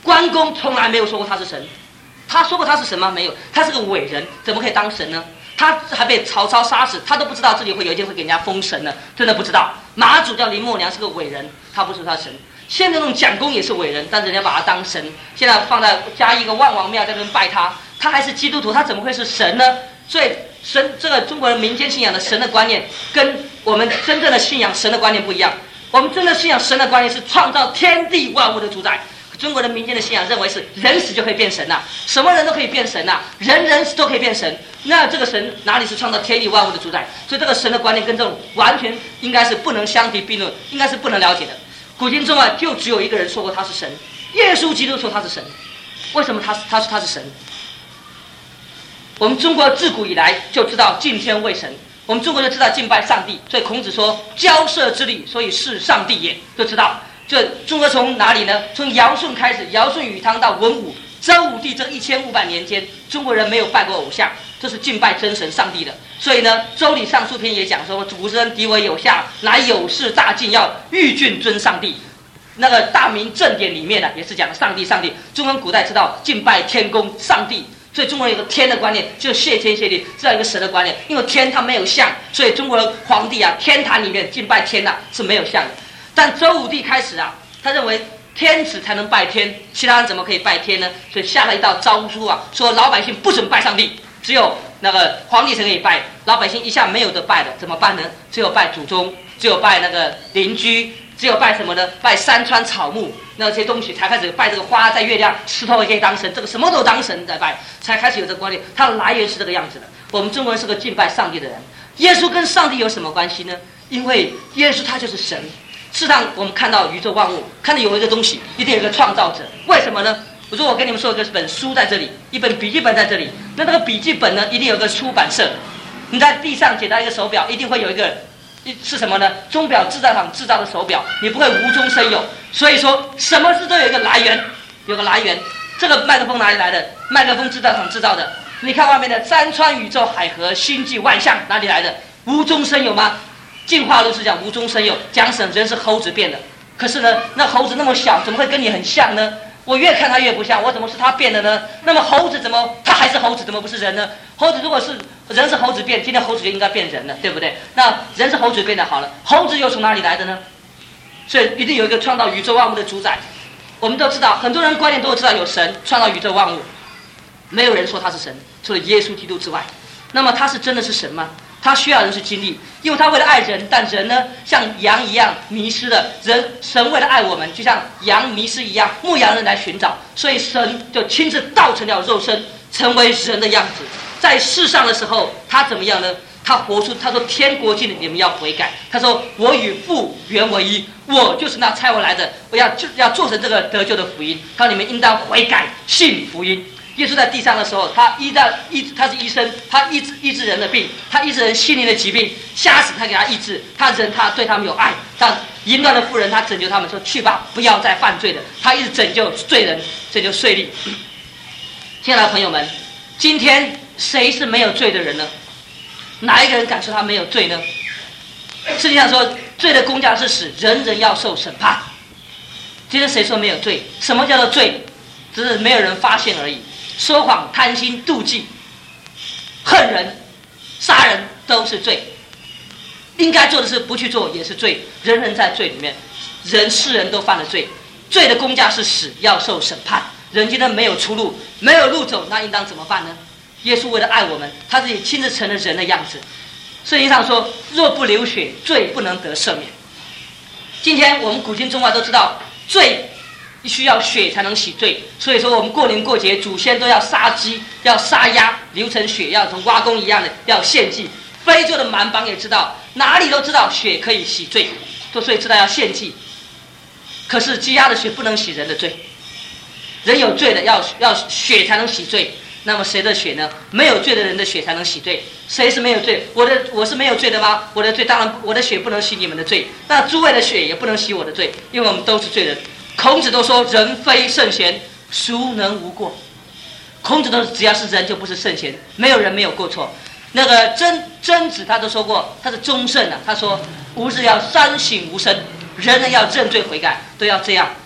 关公从来没有说过他是神，他说过他是神吗？没有，他是个伟人，怎么可以当神呢？他还被曹操杀死，他都不知道自己会有一天会给人家封神呢，真的不知道。马祖叫林默娘是个伟人，他不是他神。现在那种蒋公也是伟人，但是人家把他当神，现在放在加一个万王庙在那边拜他，他还是基督徒，他怎么会是神呢？所以神这个中国人民间信仰的神的观念，跟我们真正的信仰神的观念不一样。我们真的信仰神的观念是创造天地万物的主宰。中国人民间的信仰认为是人死就可以变神呐、啊，什么人都可以变神呐、啊，人人都可以变神。那这个神哪里是创造天地万物的主宰？所以这个神的观念跟这种完全应该是不能相提并论，应该是不能了解的。古今中外就只有一个人说过他是神，耶稣基督说他是神。为什么他他说他是神？我们中国自古以来就知道敬天为神，我们中国就知道敬拜上帝，所以孔子说交涉之礼，所以是上帝也，就知道。这中国从哪里呢？从尧舜开始，尧舜禹汤到文武周武帝这一千五百年间，中国人没有拜过偶像，这是敬拜真神上帝的。所以呢，《周礼上书篇》也讲说，主之人敌为有下，乃有事大敬要欲君尊上帝。那个大明正典里面呢，也是讲上帝上帝。中国古代知道敬拜天公上帝，所以中国人有个天的观念，就是谢天谢地这样一个神的观念。因为天它没有像，所以中国人皇帝啊，天坛里面敬拜天啊是没有像的。但周武帝开始啊，他认为天子才能拜天，其他人怎么可以拜天呢？所以下了一道诏书啊，说老百姓不准拜上帝，只有那个皇帝才可以拜，老百姓一下没有得拜了，怎么办呢？只有拜祖宗，只有拜那个邻居，只有拜什么呢？拜山川草木那些东西，才开始拜这个花在月亮，石头也可以当神，这个什么都当神在拜，才开始有这个观念。它的来源是这个样子的。我们中国人是个敬拜上帝的人，耶稣跟上帝有什么关系呢？因为耶稣他就是神。事实上，我们看到宇宙万物，看到有一个东西，一定有一个创造者。为什么呢？我说我跟你们说，有一本书在这里，一本笔记本在这里。那那个笔记本呢，一定有一个出版社。你在地上捡到一个手表，一定会有一个，是什么呢？钟表制造厂制造的手表，你不会无中生有。所以说，什么事都有一个来源，有个来源。这个麦克风哪里来的？麦克风制造厂制造的。你看外面的山川宇宙海河星际万象哪里来的？无中生有吗？进化论是讲无中生有，讲什么人是猴子变的。可是呢，那猴子那么小，怎么会跟你很像呢？我越看它越不像，我怎么是它变的呢？那么猴子怎么它还是猴子，怎么不是人呢？猴子如果是人是猴子变，今天猴子就应该变人了，对不对？那人是猴子变的好了，猴子又从哪里来的呢？所以一定有一个创造宇宙万物的主宰。我们都知道，很多人观念都知道有神创造宇宙万物，没有人说他是神，除了耶稣基督之外。那么他是真的是神吗？他需要人是经历，因为他为了爱人，但人呢像羊一样迷失了。人神为了爱我们，就像羊迷失一样，牧羊人来寻找，所以神就亲自道成了肉身，成为人的样子。在世上的时候，他怎么样呢？他活出他说天国近了，你们要悔改。他说我与父原为一，我就是那差我来的，我要就要做成这个得救的福音。他说你们应当悔改，信福音。耶稣在地上的时候，他医治医他是医生，他医治医治人的病，他医治人心灵的疾病，瞎死他给他医治，他人他对他们有爱。但淫乱的妇人，他拯救他们说去吧，不要再犯罪了。他一直拯救罪人，拯救税吏。亲爱的朋友们，今天谁是没有罪的人呢？哪一个人敢说他没有罪呢？世界上说罪的公价是死，人人要受审判。今天谁说没有罪？什么叫做罪？只是没有人发现而已。说谎、贪心、妒忌、恨人、杀人都是罪。应该做的事不去做也是罪。人人在罪里面，人世人都犯了罪。罪的公价是死，要受审判。人今天没有出路，没有路走，那应当怎么办呢？耶稣为了爱我们，他自己亲自成了人的样子。圣经上说，若不流血，罪不能得赦免。今天我们古今中外都知道，罪需要血才能洗罪，所以说我们过年过节，祖先都要杀鸡，要杀鸭，流成血，要从挖工一样的要献祭。非洲的蛮邦也知道，哪里都知道血可以洗罪，所以知道要献祭。可是鸡鸭的血不能洗人的罪，人有罪的要要血才能洗罪。那么谁的血呢？没有罪的人的血才能洗罪。谁是没有罪？我的我是没有罪的吗？我的罪当然，我的血不能洗你们的罪，那诸位的血也不能洗我的罪，因为我们都是罪人。孔子都说人非圣贤，孰能无过？孔子都只要是人就不是圣贤，没有人没有过错。那个曾曾子他都说过，他是忠圣啊，他说吾日要三省吾身，人人要认罪悔改，都要这样。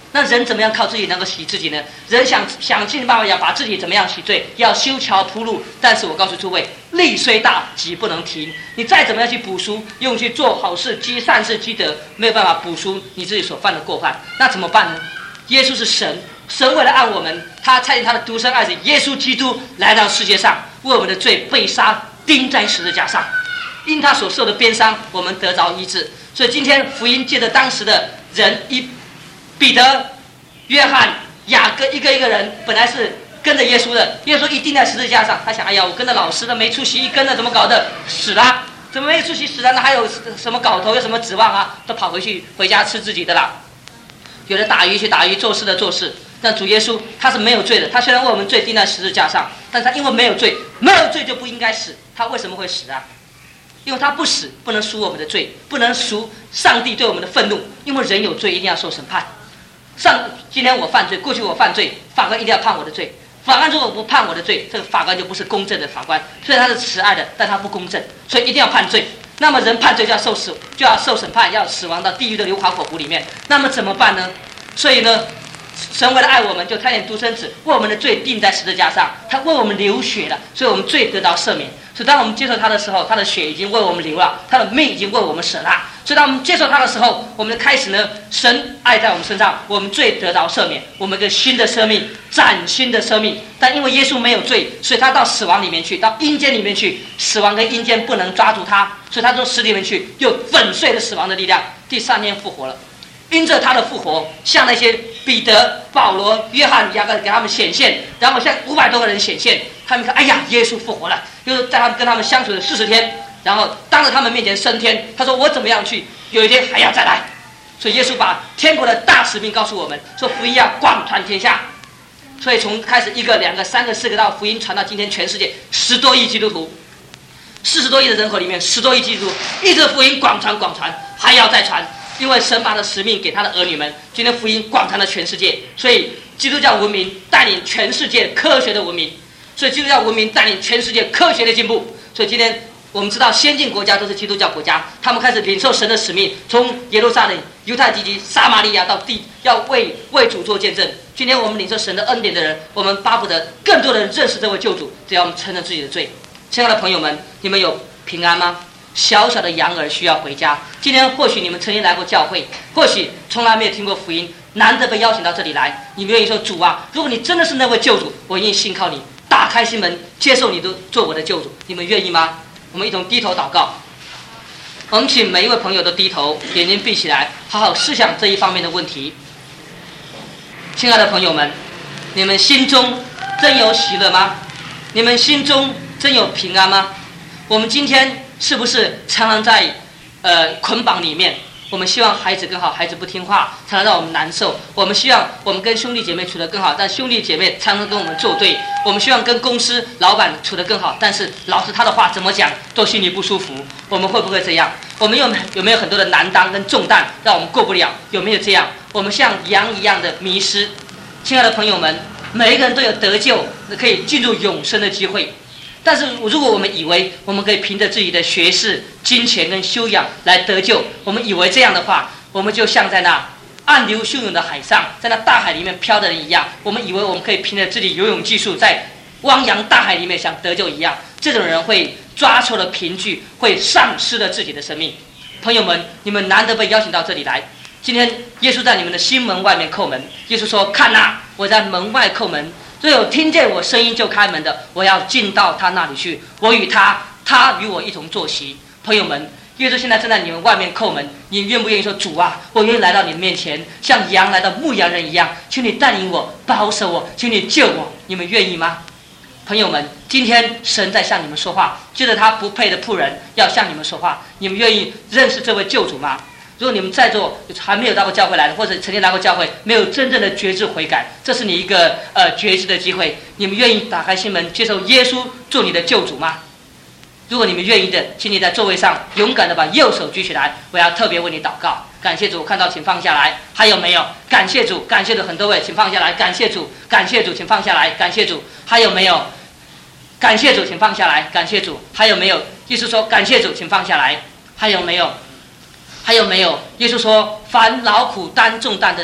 那人怎么样靠自己能够洗自己呢？人想想尽办法要把自己怎么样洗罪，要修桥铺路。但是我告诉诸位，力虽大，己不能停。你再怎么样去补赎，用去做好事、积善事、积德，没有办法补赎你自己所犯的过犯。那怎么办呢？耶稣是神，神为了爱我们，他差遣他的独生爱子耶稣基督来到世界上，为我们的罪被杀，钉在十字架上。因他所受的鞭伤，我们得着医治。所以今天福音借着当时的人一。彼得、约翰、雅各一个一个人本来是跟着耶稣的，耶稣一钉在十字架上，他想：哎呀，我跟着老师的没出息，一跟了怎么搞的？死了，怎么没出息死了？那还有什么搞头？有什么指望啊？都跑回去回家吃自己的啦。有的打鱼去打鱼，做事的做事。但主耶稣他是没有罪的，他虽然为我们罪钉在十字架上，但是他因为没有罪，没有罪就不应该死。他为什么会死啊？因为他不死，不能赎我们的罪，不能赎上帝对我们的愤怒。因为人有罪，一定要受审判。上今天我犯罪，过去我犯罪，法官一定要判我的罪。法官如果不判我的罪，这个法官就不是公正的法官。虽然他是慈爱的，但他不公正，所以一定要判罪。那么人判罪就要受死，就要受审判，要死亡到地狱的硫磺火湖里面。那么怎么办呢？所以呢，神为了爱我们，就差遣独生子为我们的罪钉在十字架上，他为我们流血了，所以我们罪得到赦免。所以当我们接受他的时候，他的血已经为我们流了，他的命已经为我们舍了。所以当我们接受他的时候，我们开始呢，神爱在我们身上，我们罪得到赦免，我们一个新的生命，崭新的生命。但因为耶稣没有罪，所以他到死亡里面去，到阴间里面去，死亡跟阴间不能抓住他，所以他到死里面去，又粉碎了死亡的力量，第三天复活了。因着他的复活，向那些彼得、保罗、约翰、雅各给他们显现，然后向五百多个人显现。他们看，哎呀，耶稣复活了，就是在他们跟他们相处了四十天，然后当着他们面前升天。他说：“我怎么样去？有一天还要再来。”所以耶稣把天国的大使命告诉我们，说福音要广传天下。所以从开始一个、两个、三个、四个到福音传到今天全世界十多亿基督徒，四十多亿的人口里面十多亿基督徒，一直福音广传广传，还要再传。因为神把的使命给他的儿女们，今天福音广传了全世界，所以基督教文明带领全世界科学的文明，所以基督教文明带领全世界科学的进步。所以今天我们知道，先进国家都是基督教国家，他们开始领受神的使命，从耶路撒冷、犹太地及撒玛利亚到地，要为为主做见证。今天我们领受神的恩典的人，我们巴不得更多人认识这位救主，只要我们承认自己的罪。亲爱的朋友们，你们有平安吗？小小的羊儿需要回家。今天或许你们曾经来过教会，或许从来没有听过福音，难得被邀请到这里来，你们愿意说：“主啊，如果你真的是那位救主，我愿意信靠你，打开心门，接受你做我的救主。”你们愿意吗？我们一同低头祷告。我们请每一位朋友都低头，眼睛闭起来，好好思想这一方面的问题。亲爱的朋友们，你们心中真有喜乐吗？你们心中真有平安吗？我们今天是不是常常在呃捆绑里面？我们希望孩子更好，孩子不听话，常常让我们难受。我们希望我们跟兄弟姐妹处得更好，但兄弟姐妹常常跟我们作对。我们希望跟公司老板处得更好，但是老是他的话怎么讲都心里不舒服。我们会不会这样？我们有有没有很多的难当跟重担让我们过不了？有没有这样？我们像羊一样的迷失。亲爱的朋友们，每一个人都有得救可以进入永生的机会。但是如果我们以为我们可以凭着自己的学识、金钱跟修养来得救，我们以为这样的话，我们就像在那暗流汹涌的海上，在那大海里面飘的人一样，我们以为我们可以凭着自己游泳技术在汪洋大海里面想得救一样。这种人会抓错了凭据，会丧失了自己的生命。朋友们，你们难得被邀请到这里来，今天耶稣在你们的心门外面叩门。耶稣说：“看哪，我在门外叩门。若有听见我声音就开门的，我要进到他那里去，我与他，他与我一同坐席。”朋友们，耶稣现在正在你们外面叩门，你愿不愿意说：“主啊，我愿意来到你的面前，像羊来到牧羊人一样，请你带领我，保守我，请你救我。”你们愿意吗？朋友们，今天神在向你们说话，借着他不配的仆人要向你们说话，你们愿意认识这位救主吗？如果你们在座还没有到过教会来的，或者曾经来过教会，没有真正的觉知悔改，这是你一个呃觉知的机会。你们愿意打开心门，接受耶稣做你的救主吗？如果你们愿意的，请你在座位上勇敢的把右手举起来，我要特别为你祷告。感谢主，看到请放下来。还有没有？感谢主，感谢主，很多位请放下来。感谢主，感谢主，请放下来。感谢主，还有没有？感谢主，请放下来。感谢主，还有没有？耶稣说：“感谢主，请放下来。”还有没有？还有没有？耶稣说：“凡劳苦担重担的人，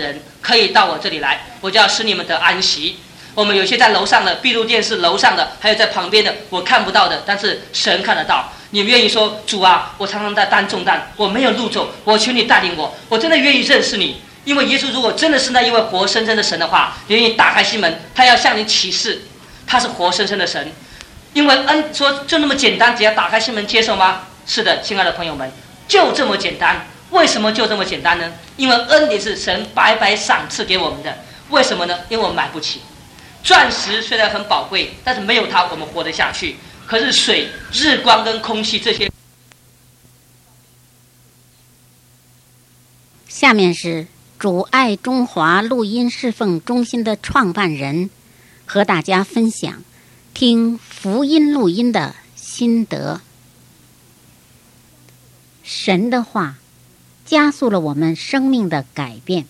可以到我这里来，我就要使你们得安息。我们有些在楼上的闭路电视楼上的，还有在旁边的我看不到的，但是神看得到。你们愿意说，主啊，我常常在担重担，我没有路走，我求你带领我，我真的愿意认识你。因为耶稣如果真的是那一位活生生的神的话，你愿意打开心门，他要向你启示他是活生生的神。因为恩说就那么简单，只要打开心门接受吗？是的，亲爱的朋友们，就这么简单。为什么就这么简单呢？因为恩典是神白白赏赐给我们的。为什么呢？因为我们买不起。钻石虽然很宝贵，但是没有它我们活得下去。可是水、日光跟空气这些。 下面是主爱中华录音侍奉中心的创办人和大家分享听福音录音的心得。神的话加速了我们生命的改变。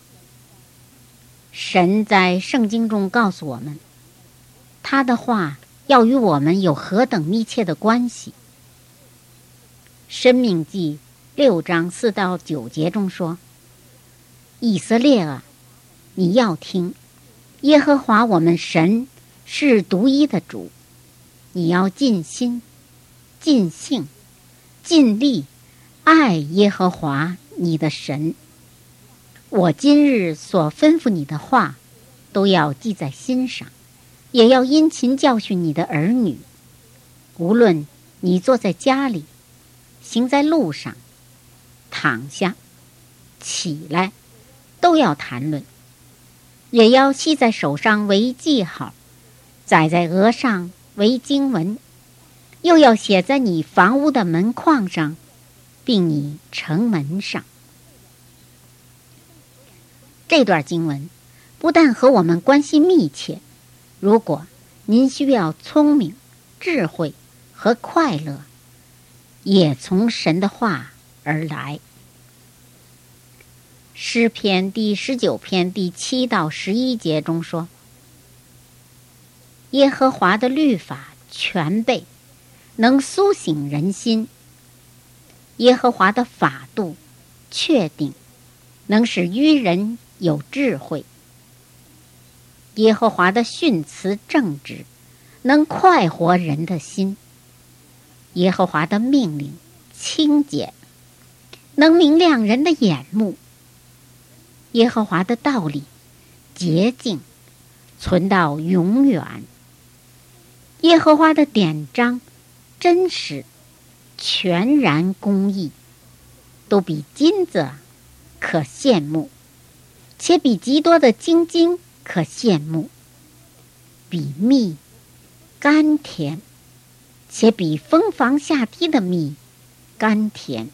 神在圣经中告诉我们，他的话要与我们有何等密切的关系。申命记六章四到九节中说，以色列啊，你要听，耶和华我们神是独一的主，你要尽心、尽性、尽力爱耶和华你的神。我今日所吩咐你的话，都要记在心上，也要殷勤教训你的儿女。无论你坐在家里，行在路上，躺下，起来，都要谈论。也要系在手上为记号，载在额上为经文，又要写在你房屋的门框上，并你城门上。这段经文不但和我们关系密切，如果您需要聪明、智慧和快乐，也从神的话而来。诗篇第十九篇第七到十一节中说，耶和华的律法全备，能苏醒人心。耶和华的法度确定，能使愚人有智慧。耶和华的训词正直，能快活人的心。耶和华的命令清洁，能明亮人的眼目。耶和华的道理洁净，存到永远。耶和华的典章真实，全然公义，都比金子可羡慕，且比极多的精金可羡慕，比蜜甘甜，且比蜂房下滴的蜜甘甜。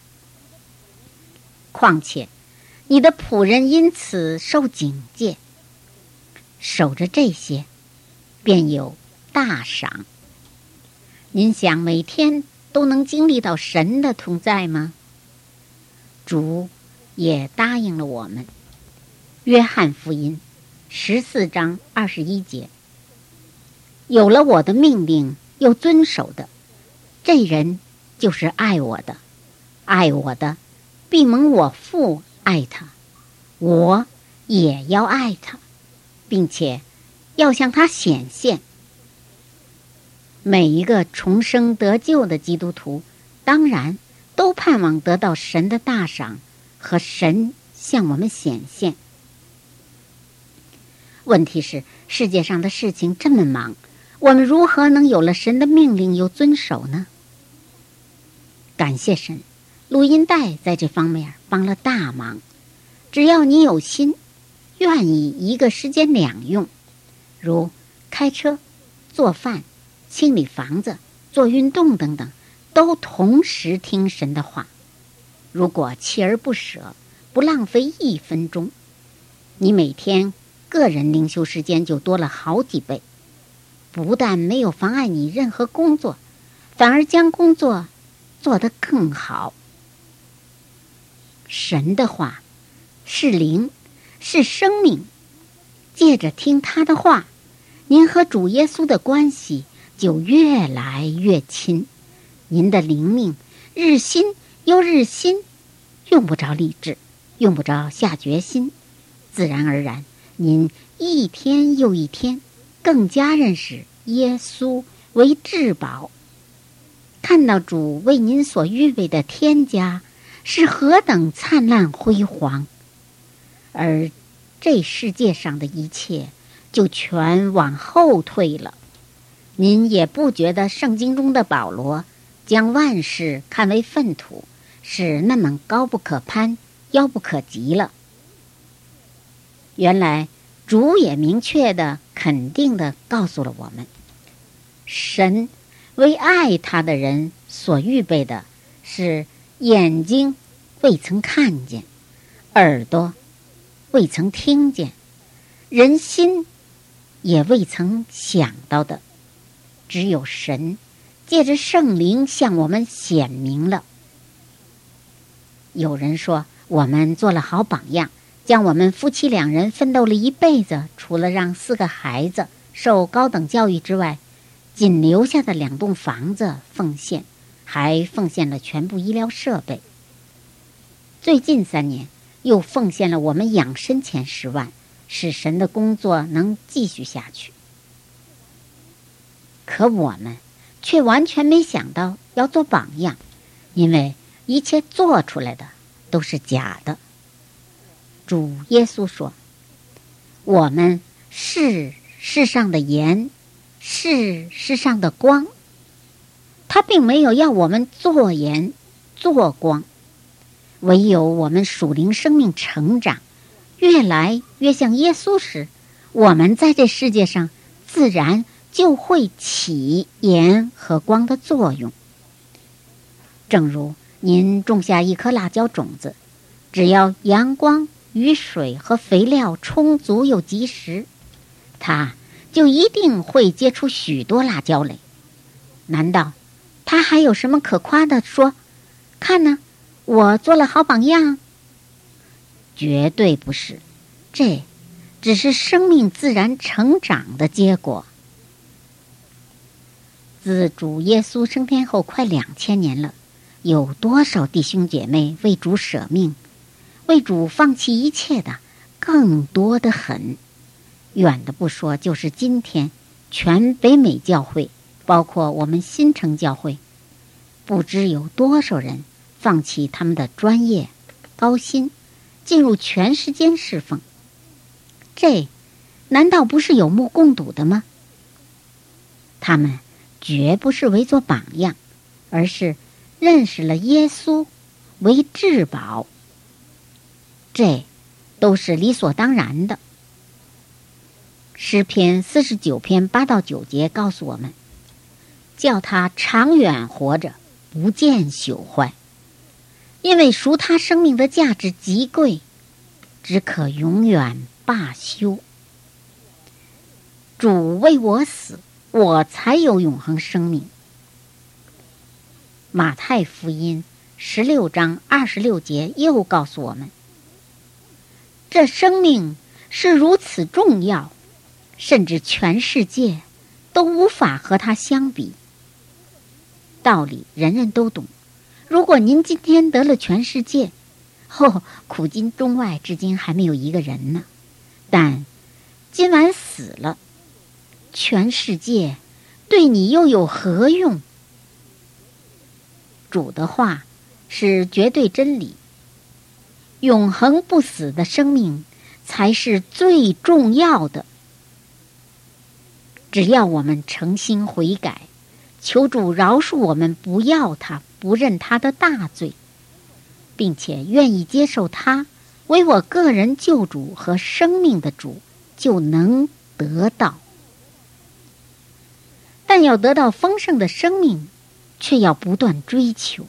况且你的仆人因此受警戒，守着这些，便有大赏。您想每天都能经历到神的同在吗？主也答应了我们。约翰福音十四章二十一节，有了我的命令又遵守的，这人就是爱我的。爱我的，必蒙我父爱他，我也要爱他，并且要向他显现。每一个重生得救的基督徒，当然都盼望得到神的大赏和神向我们显现。问题是，世界上的事情这么忙，我们如何能有了神的命令又遵守呢？感谢神，录音带在这方面帮了大忙。只要你有心，愿意一个时间两用，如开车、做饭、清理房子、做运动等等，都同时听神的话。如果锲而不舍，不浪费一分钟，你每天个人灵修时间就多了好几倍。不但没有妨碍你任何工作，反而将工作做得更好。神的话是灵，是生命。借着听他的话，您和主耶稣的关系就越来越亲，您的灵命日新又日新，用不着立志，用不着下决心， 自然而然，您一天又一天更加认识耶稣为至宝，看到主为您所预备的天家是何等灿烂辉煌，而这世界上的一切就全往后退了。您也不觉得圣经中的保罗将万事看为粪土是那么高不可攀、遥不可及了。原来主也明确的、肯定的告诉了我们，神为爱他的人所预备的是眼睛未曾看见，耳朵未曾听见，人心也未曾想到的，只有神借着圣灵向我们显明了。有人说我们做了好榜样，将我们夫妻两人奋斗了一辈子，除了让四个孩子受高等教育之外，仅留下的两栋房子奉献，还奉献了全部医疗设备。最近三年又奉献了我们养生钱十万，使神的工作能继续下去。可我们却完全没想到要做榜样，因为一切做出来的都是假的。主耶稣说，我们是世上的盐，是世上的光。他并没有要我们做盐做光，唯有我们属灵生命成长，越来越像耶稣时，我们在这世界上自然就会起盐和光的作用。正如您种下一颗辣椒种子，只要阳光、雨水和肥料充足又及时，它就一定会结出许多辣椒来。难道它还有什么可夸的说，看呢，我做了好榜样？绝对不是，这只是生命自然成长的结果。自主耶稣升天后快两千年了，有多少弟兄姐妹为主舍命，为主放弃一切的更多的很。远的不说，就是今天全北美教会，包括我们新城教会，不知有多少人放弃他们的专业高薪，进入全时间侍奉。这难道不是有目共睹的吗？他们绝不是为做榜样，而是认识了耶稣为至宝，这都是理所当然的。诗篇四十九篇八到九节告诉我们，叫他长远活着，不见朽坏，因为赎他生命的价值极贵，只可永远罢休。主为我死，我才有永恒生命。马太福音十六章二十六节又告诉我们，这生命是如此重要，甚至全世界都无法和它相比。道理人人都懂，如果您今天得了全世界，哦，苦尽中外至今还没有一个人呢。但今晚死了，全世界对你又有何用？主的话是绝对真理，永恒不死的生命才是最重要的。只要我们诚心悔改，求主饶恕我们不要他、不认他的大罪，并且愿意接受他为我个人救主和生命的主，就能得到。但要得到丰盛的生命，却要不断追求。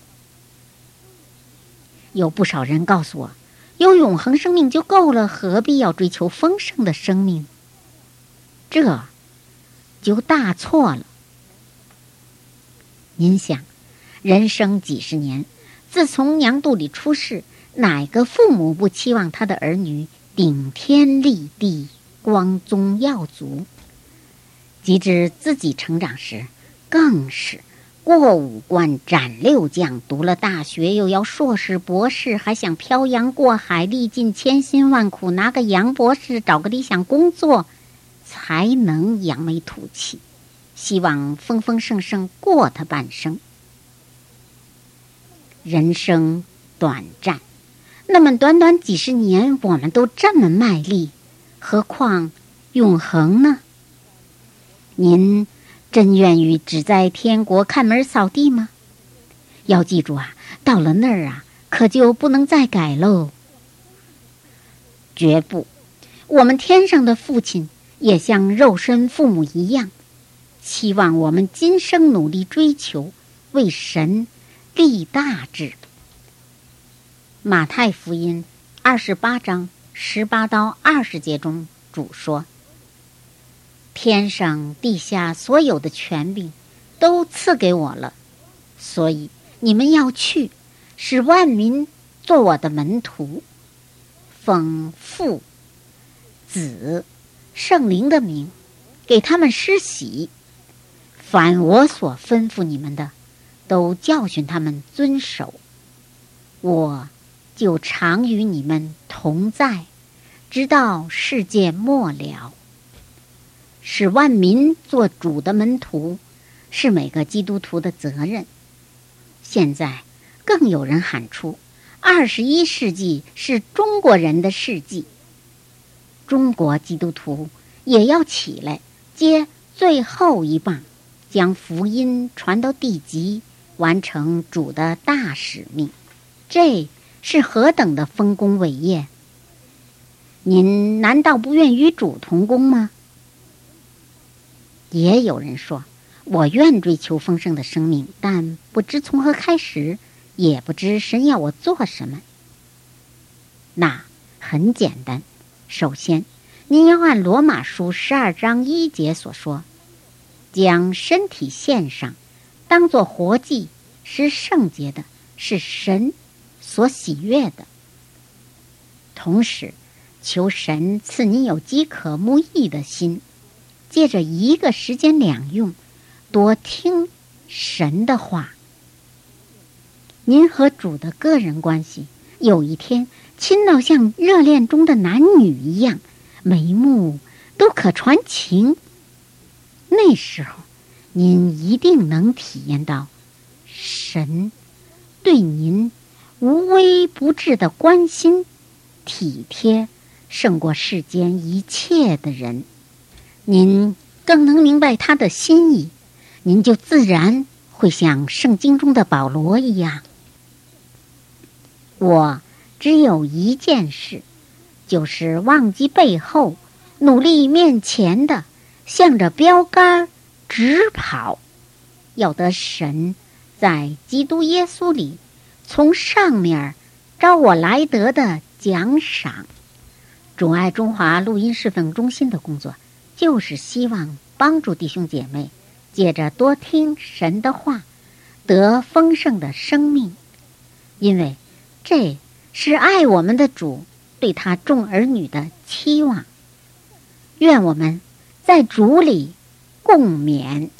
有不少人告诉我，有永恒生命就够了，何必要追求丰盛的生命？这就大错了。您想，人生几十年，自从娘肚里出世，哪个父母不期望他的儿女顶天立地、光宗耀祖？及至自己成长时，更是过五关斩六将，读了大学又要硕士博士，还想漂洋过海，历尽千辛万苦，拿个洋博士，找个理想工作，才能扬眉吐气，希望丰丰盛盛过他半生。人生短暂，那么短短几十年，我们都这么卖力，何况永恒呢？您真愿意只在天国看门扫地吗？要记住啊，到了那儿啊，可就不能再改喽。绝不，我们天上的父亲也像肉身父母一样，期望我们今生努力追求，为神立大志。马太福音二十八章十八到二十节中，主说：天上地下所有的权柄都赐给我了，所以你们要去，使万民做我的门徒，奉父、子、圣灵的名，给他们施洗，凡我所吩咐你们的，都教训他们遵守。我就常与你们同在，直到世界末了。使万民做主的门徒，是每个基督徒的责任。现在更有人喊出，二十一世纪是中国人的世纪，中国基督徒也要起来接最后一棒，将福音传到地极，完成主的大使命。这是何等的丰功伟业！您难道不愿与主同工吗？也有人说，我愿追求丰盛的生命，但不知从何开始，也不知神要我做什么。那很简单，首先您要按罗马书十二章一节所说，将身体献上，当作活祭，是圣洁的，是神所喜悦的。同时求神赐您有饥渴慕义的心，借着一个时间两用，多听神的话。您和主的个人关系，有一天亲到像热恋中的男女一样，眉目都可传情。那时候您一定能体验到神对您无微不至的关心体贴，胜过世间一切的人。您更能明白他的心意，您就自然会像圣经中的保罗一样。我只有一件事，就是忘记背后，努力面前的，向着标杆直跑，要得神在基督耶稣里从上面招我来得的奖赏。主爱中华录音侍奉中心的工作，就是希望帮助弟兄姐妹借着多听神的话，得丰盛的生命，因为这是爱我们的主对他众儿女的期望。愿我们在主里共勉。